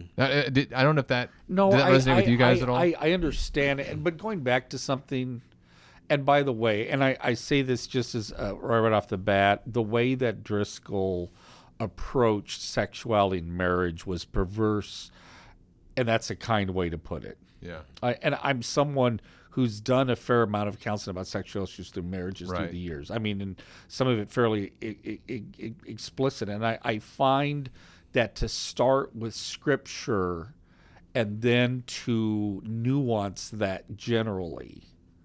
I don't know if that did that resonate with you guys at all. I understand it, but going back to something. And by the way, and I say this just as right off the bat, the way that Driscoll approached sexuality in marriage was perverse, and that's a kind way to put it. Yeah. And I'm someone who's done a fair amount of counseling about sexual issues through marriages through Right. the years. I mean, and some of it fairly explicit. And I find that to start with Scripture and then to nuance that generally,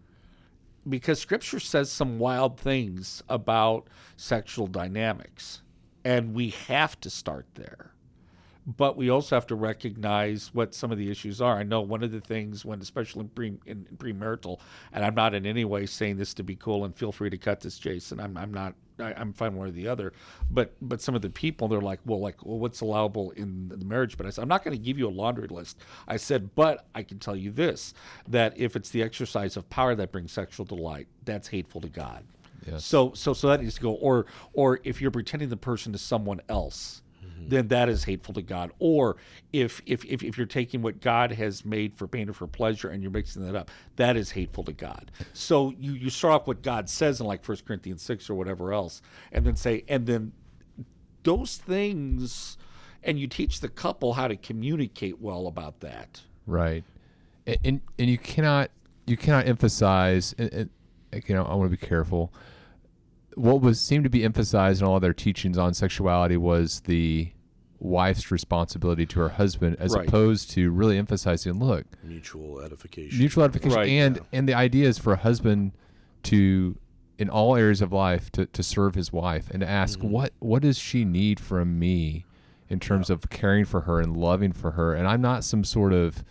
because Scripture says some wild things about sexual dynamics, and we have to start there. But we also have to recognize what some of the issues are. I know one of the things, especially in premarital, and I'm not in any way saying this to be cool, and feel free to cut this, Jason. I'm fine one or the other. But some of the people, they're like, well, what's allowable in the marriage? But I said, I'm not going to give you a laundry list. I said, but I can tell you this, that if it's the exercise of power that brings sexual delight, that's hateful to God. Yes. So that needs to go. Or if you're pretending the person to someone else, then that is hateful to God. Or if you're taking what God has made for pain or for pleasure and you're mixing that up, that is hateful to God. So you start off what God says in like 1 Corinthians 6 or whatever else, and then those things, and you teach the couple how to communicate well about that. Right. And you cannot emphasize, and I want to be careful. what was seemed to be emphasized in all of their teachings on sexuality was the wife's responsibility to her husband, as Right. opposed to really emphasizing, look, Mutual edification. mutual edification, Right. and the idea is for a husband to, in all areas of life, to serve his wife and to ask, what does she need from me in terms of caring for her and loving for her. And I'm not some sort of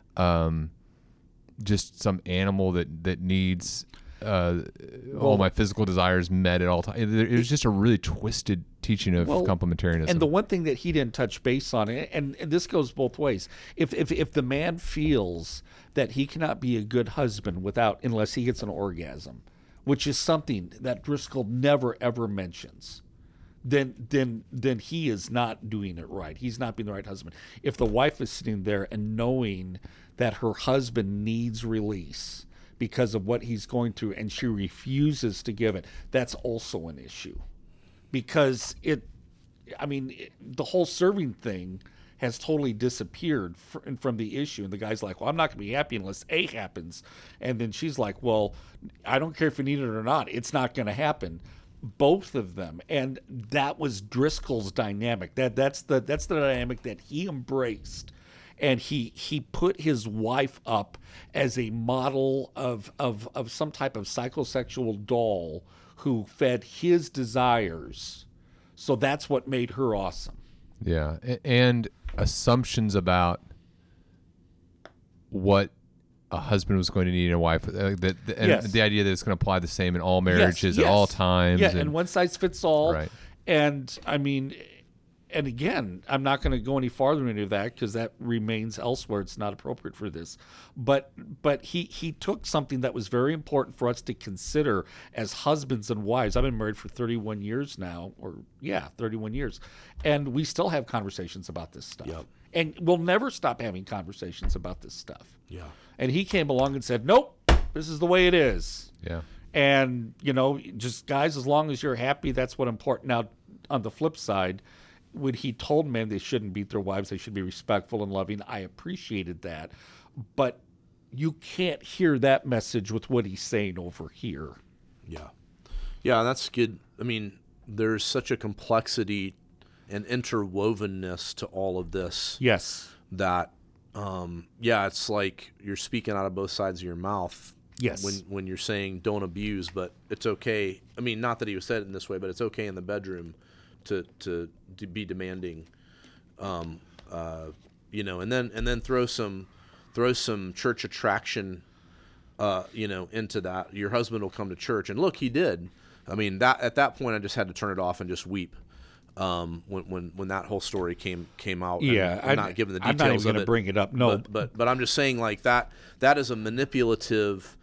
just some animal that needs all my physical desires met at all times. It was just a really twisted teaching of complementarianism. And the one thing that he didn't touch base on, and this goes both ways. If the man feels that he cannot be a good husband unless he gets an orgasm, which is something that Driscoll never ever mentions, then he is not doing it right. He's not being the right husband. If the wife is sitting there and knowing that her husband needs release because of what he's going through and she refuses to give it, that's also an issue. Because the whole serving thing has totally disappeared from the issue. And the guy's like, well, I'm not going to be happy unless A happens. And then she's like, well, I don't care if you need it or not. It's not going to happen. Both of them. And that was Driscoll's dynamic. That's the dynamic that he embraced. And he put his wife up as a model of some type of psychosexual doll who fed his desires. So that's what made her awesome. Yeah, and assumptions about what a husband was going to need in a wife. The idea that it's going to apply the same in all marriages at all times. Yeah, and one size fits all. Right. And and again, I'm not going to go any farther into that because that remains elsewhere. It's not appropriate for this. But he took something that was very important for us to consider as husbands and wives. I've been married for 31 years now, 31 years. And we still have conversations about this stuff. Yep. And we'll never stop having conversations about this stuff. Yeah. And he came along and said, nope, this is the way it is. Yeah. And, just guys, as long as you're happy, that's what important. Now, on the flip side, when he told men they shouldn't beat their wives, they should be respectful and loving, I appreciated that. But you can't hear that message with what he's saying over here. Yeah. Yeah, that's good. I mean, there's such a complexity and interwovenness to all of this. Yes. That, it's like you're speaking out of both sides of your mouth. Yes. When you're saying don't abuse, but it's okay. I mean, not that he was said it in this way, but it's okay in the bedroom to be demanding, and then throw some church attraction, into that. Your husband will come to church, and look, he did. I mean, that at that point, I just had to turn it off and just weep. When that whole story came out. Yeah, I'm not giving the details I'm not even going to bring it up. No, but I'm just saying like that is a manipulative.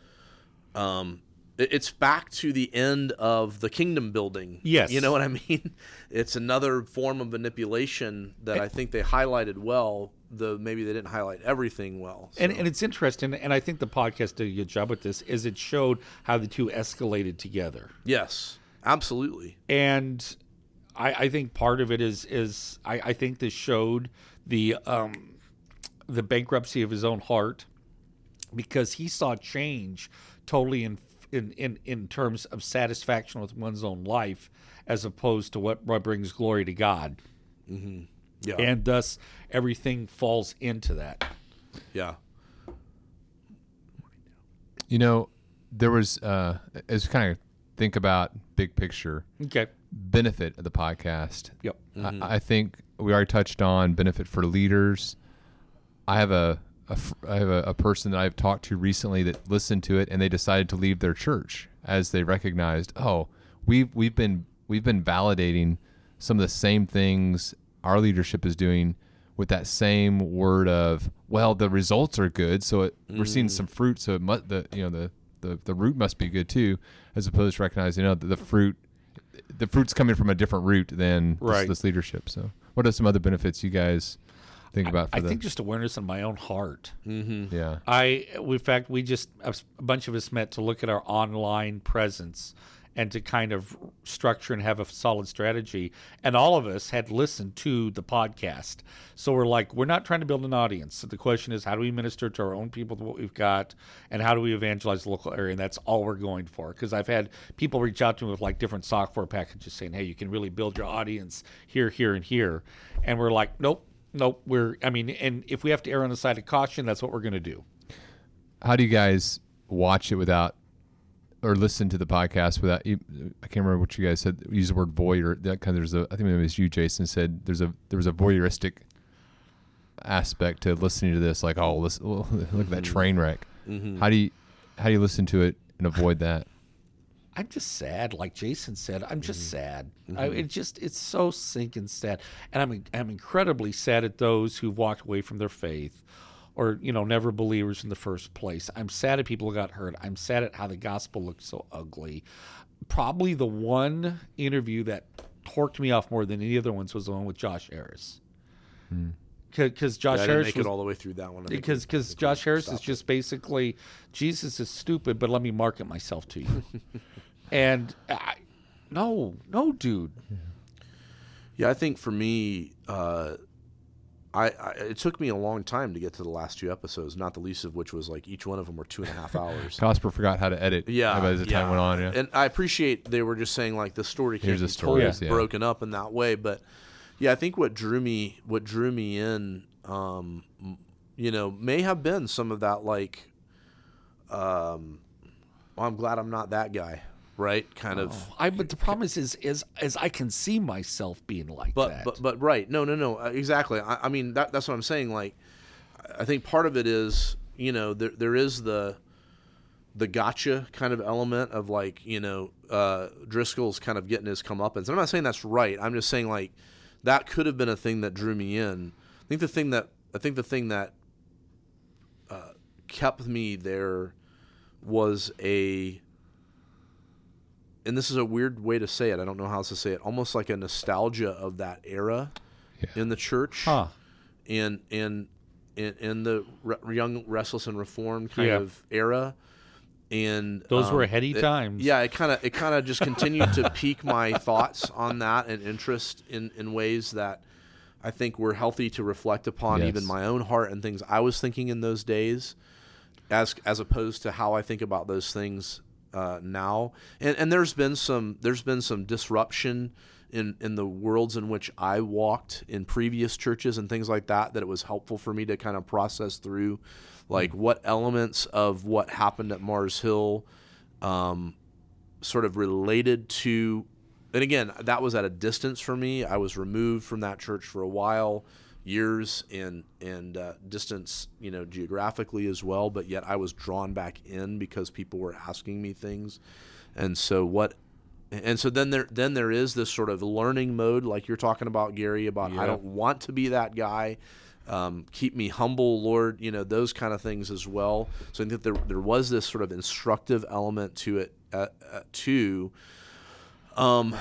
It's back to the end of the kingdom building. Yes. You know what I mean? It's another form of manipulation that I think they highlighted well, though maybe they didn't highlight everything well. So. And it's interesting, and I think the podcast did a good job with this, is it showed how the two escalated together. Yes, absolutely. And I think part of it is I think this showed the bankruptcy of his own heart, because he saw change totally in terms of satisfaction with one's own life, as opposed to what brings glory to God. Mm-hmm. Yeah. And thus everything falls into that. Yeah. There was as we kind of think about big picture. Okay. Benefit of the podcast. Yep. Mm-hmm. I think we already touched on benefit for leaders. I have a person that I've talked to recently that listened to it, and they decided to leave their church as they recognized, we've been validating some of the same things our leadership is doing with that same word of, well, the results are good, so we're seeing some fruit, so it must, the root must be good too, as opposed to recognizing the fruit's coming from a different root than this leadership. So, what are some other benefits you guys think about? I think just awareness in my own heart. Mm-hmm. Yeah. In fact, a bunch of us met to look at our online presence and to kind of structure and have a solid strategy. And all of us had listened to the podcast. So we're like, we're not trying to build an audience. So the question is, how do we minister to our own people with what we've got? And how do we evangelize the local area? And that's all we're going for. Because I've had people reach out to me with like different software packages saying, hey, you can really build your audience here, here, and here. And we're like, nope. And if we have to err on the side of caution, that's what we're going to do. How do you guys watch it without, or listen to the podcast without? I can't remember what you guys said. Use the word voyeur. That kind of I think maybe it was you, Jason, said there was a voyeuristic aspect to listening to this. Like, oh, listen, look at that train wreck. Mm-hmm. How do you listen to it and avoid that? I'm just sad, like Jason said. I'm just sad. Mm-hmm. It's so sinking sad, and I'm incredibly sad at those who walked away from their faith, or never believers in the first place. I'm sad at people who got hurt. I'm sad at how the gospel looks so ugly. Probably the one interview that torqued me off more than any other ones was the one with Josh Harris. Because Josh Harris didn't make it all the way through that one. Because Josh Harris is just basically, Jesus is stupid, but let me market myself to you. And no, dude. Yeah, I think for me, it took me a long time to get to the last 2 episodes, not the least of which was like each one of them were 2.5 hours. Cosper forgot how to edit. Yeah, as the time went on. Yeah, and I appreciate they were just saying like the story can't be told broken up in that way, but yeah, I think what drew me in, may have been some of that like, well, I'm glad I'm not that guy. Right, kind of. But the problem is I can see myself being like that. But right, no, exactly. I mean that's what I'm saying. Like, I think part of it is there is the gotcha kind of element of like Driscoll's kind of getting his comeuppance. I'm not saying that's right. I'm just saying like that could have been a thing that drew me in. I think the thing that kept me there was and this is a weird way to say it. I don't know how else to say it. Almost like a nostalgia of that era in the church, and in the young, restless, and reformed kind of era. And those were heady times. Yeah, it kind of just continued to pique my thoughts on that and interest in ways that I think were healthy to reflect upon even my own heart and things I was thinking in those days, as opposed to how I think about those things now. And there's been some disruption in the worlds in which I walked in previous churches and things like that it was helpful for me to kind of process through, like what elements of what happened at Mars Hill sort of related to, and again, that was at a distance for me. I was removed from that church for a while, years, and distance, geographically as well, but yet I was drawn back in because people were asking me things. And so then there is this sort of learning mode, like you're talking about, Gary, about I don't want to be that guy. Keep me humble, Lord, those kind of things as well. So I think that there was this sort of instructive element to it too. I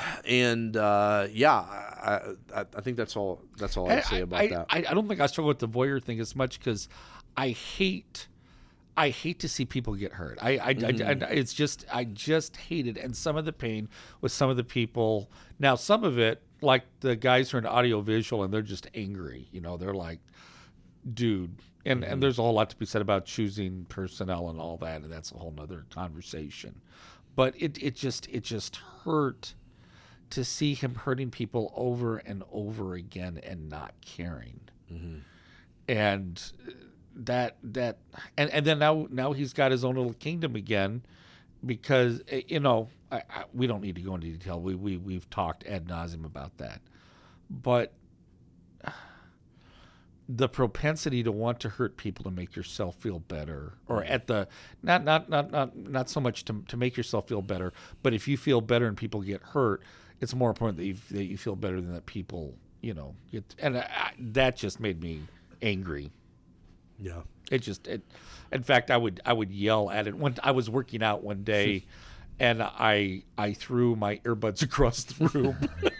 think that's all I'd say about that. I don't think I struggle with the voyeur thing as much because I hate to see people get hurt. I just hate it. And some of the pain with some of the people. Now, some of it, like the guys who are in audio visual and they're just angry. They're like, dude. And there's a whole lot to be said about choosing personnel and all that. And that's a whole nother conversation. But it just hurt to see him hurting people over and over again and not caring. Mm-hmm. And that and then now he's got his own little kingdom again, because we don't need to go into detail. We've talked ad nauseum about that, but the propensity to want to hurt people to make yourself feel better, or at the not so much to make yourself feel better, but if you feel better and people get hurt, it's more important that you feel better than that people get. And that just made me angry. Yeah. In fact, I would yell at it. When I was working out one day, and I threw my earbuds across the room.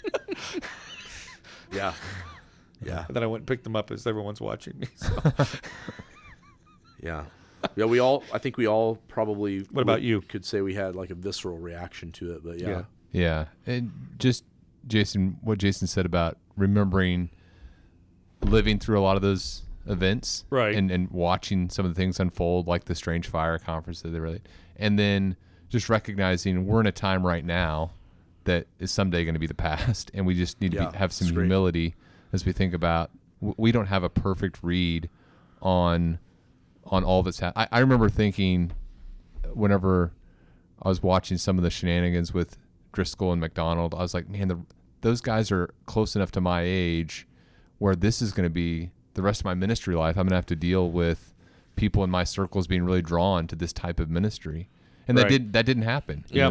Yeah. Yeah. And then I went and picked them up as everyone's watching me. So. Yeah. Yeah, I think we all probably. What about you? Could say we had like a visceral reaction to it, but yeah. Yeah, and just what Jason said about remembering living through a lot of those events, right, and watching some of the things unfold, like the Strange Fire conference that they really, and then just recognizing we're in a time right now that is someday going to be the past, and we just need to have some humility as we think about we don't have a perfect read on all that's happening. I remember thinking whenever I was watching some of the shenanigans with Driscoll and McDonald, I was like, man, those guys are close enough to my age where this is going to be the rest of my ministry life. I'm going to have to deal with people in my circles being really drawn to this type of ministry. And that didn't happen. Yeah,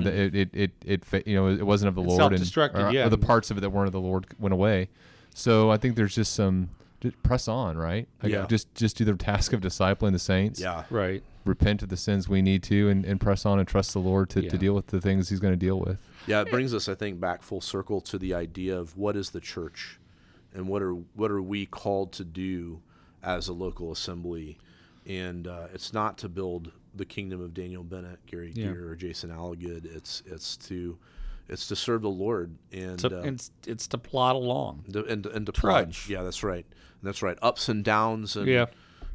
it wasn't of the Lord, or the parts of it that weren't of the Lord went away. So I think there's just just press on, right? Just do the task of discipling the saints. Yeah, right. Repent of the sins we need to, and press on and trust the Lord to deal with the things He's going to deal with. Yeah, it brings us, I think, back full circle to the idea of what is the church, and what are we called to do as a local assembly. And it's not to build the kingdom of Daniel Bennett, Gary Geer, or Jason Alligood. It's to serve the Lord, and it's to plod along and to trudge. Plod. Yeah, that's right. Ups and downs, and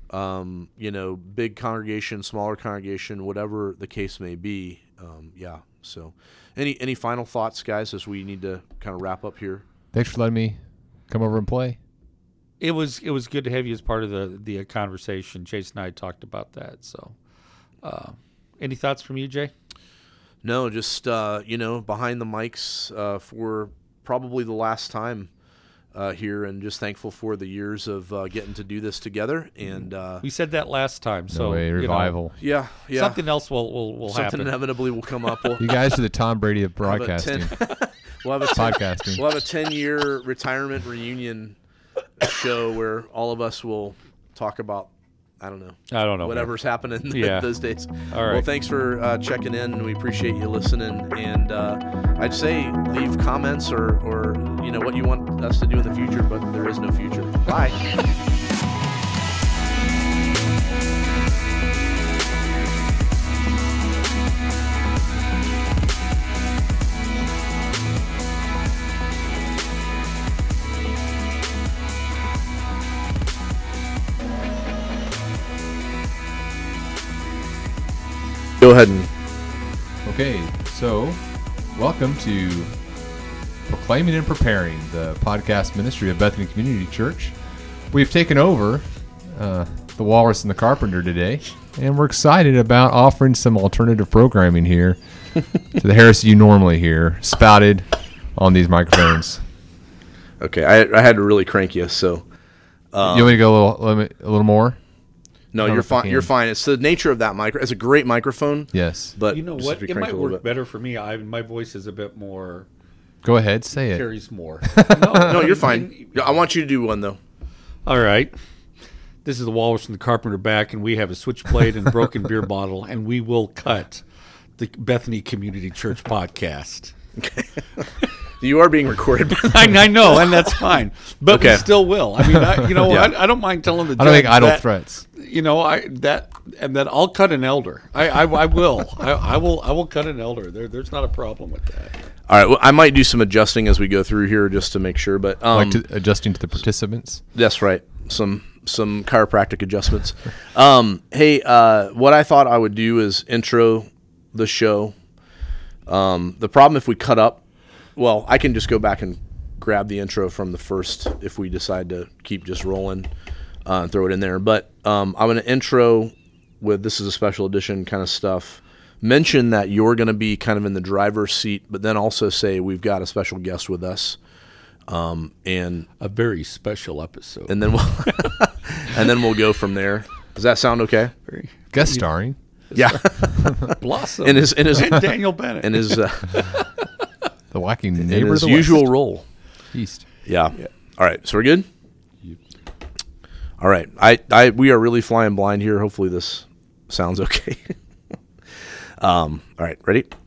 big congregation, smaller congregation, whatever the case may be. So, any final thoughts, guys, as we need to kind of wrap up here? Thanks for letting me come over and play. It was good to have you as part of the conversation. Jason and I talked about that. So, any thoughts from you, Jay? No, just behind the mics for probably the last time here, and just thankful for the years of getting to do this together. And we said that last time. No way, revival. Yeah. Something else will something happen. Inevitably will come up. You guys are the Tom Brady of broadcasting. We'll have podcasting. We'll have a 10-year retirement reunion show where all of us will talk about I don't know whatever's happening those days. All right. Well, thanks for checking in, and we appreciate you listening. And I'd say leave comments or what you want us to do in the future, but there is no future. Bye. Go ahead and... Okay, so welcome to Proclaiming and Preparing, the podcast ministry of Bethany Community Church. We've taken over the Walrus and the Carpenter today, and we're excited about offering some alternative programming here to the heresy you normally hear spouted on these microphones. Okay, I had to really crank you, so... you want me to go a little more? No, you're fine. You're fine. It's the nature of that micro. It's a great microphone. Yes, but you know what? It might work better for me. My voice is a bit more. Go ahead, say it. Carries more. No, you're fine. I want you to do one though. All right. This is the Walrus and the Carpenter back, and we have a switchblade and broken beer bottle, and we will cut the Bethany Community Church podcast. Okay. You are being recorded. I know, and that's fine. But we still will. I mean, I don't mind telling the judge. I don't make idle threats. I'll cut an elder. I will. I will cut an elder. There's not a problem with that. All right. Well, I might do some adjusting as we go through here just to make sure. But adjusting to the participants. That's right. Some chiropractic adjustments. Hey, what I thought I would do is intro the show. The problem if we cut up. Well, I can just go back and grab the intro from the first if we decide to keep just rolling and throw it in there. But I'm going to intro with this is a special edition kind of stuff. Mention that you're going to be kind of in the driver's seat, but then also say we've got a special guest with us. And a very special episode. And then we'll go from there. Does that sound okay? Guest starring. Yeah. Blossom. And Daniel Bennett. And his the wacky neighbor in his of the usual West. role. East. Yeah. All right. So we're good? Yep. All right. We are really flying blind here. Hopefully this sounds okay. All right. Ready?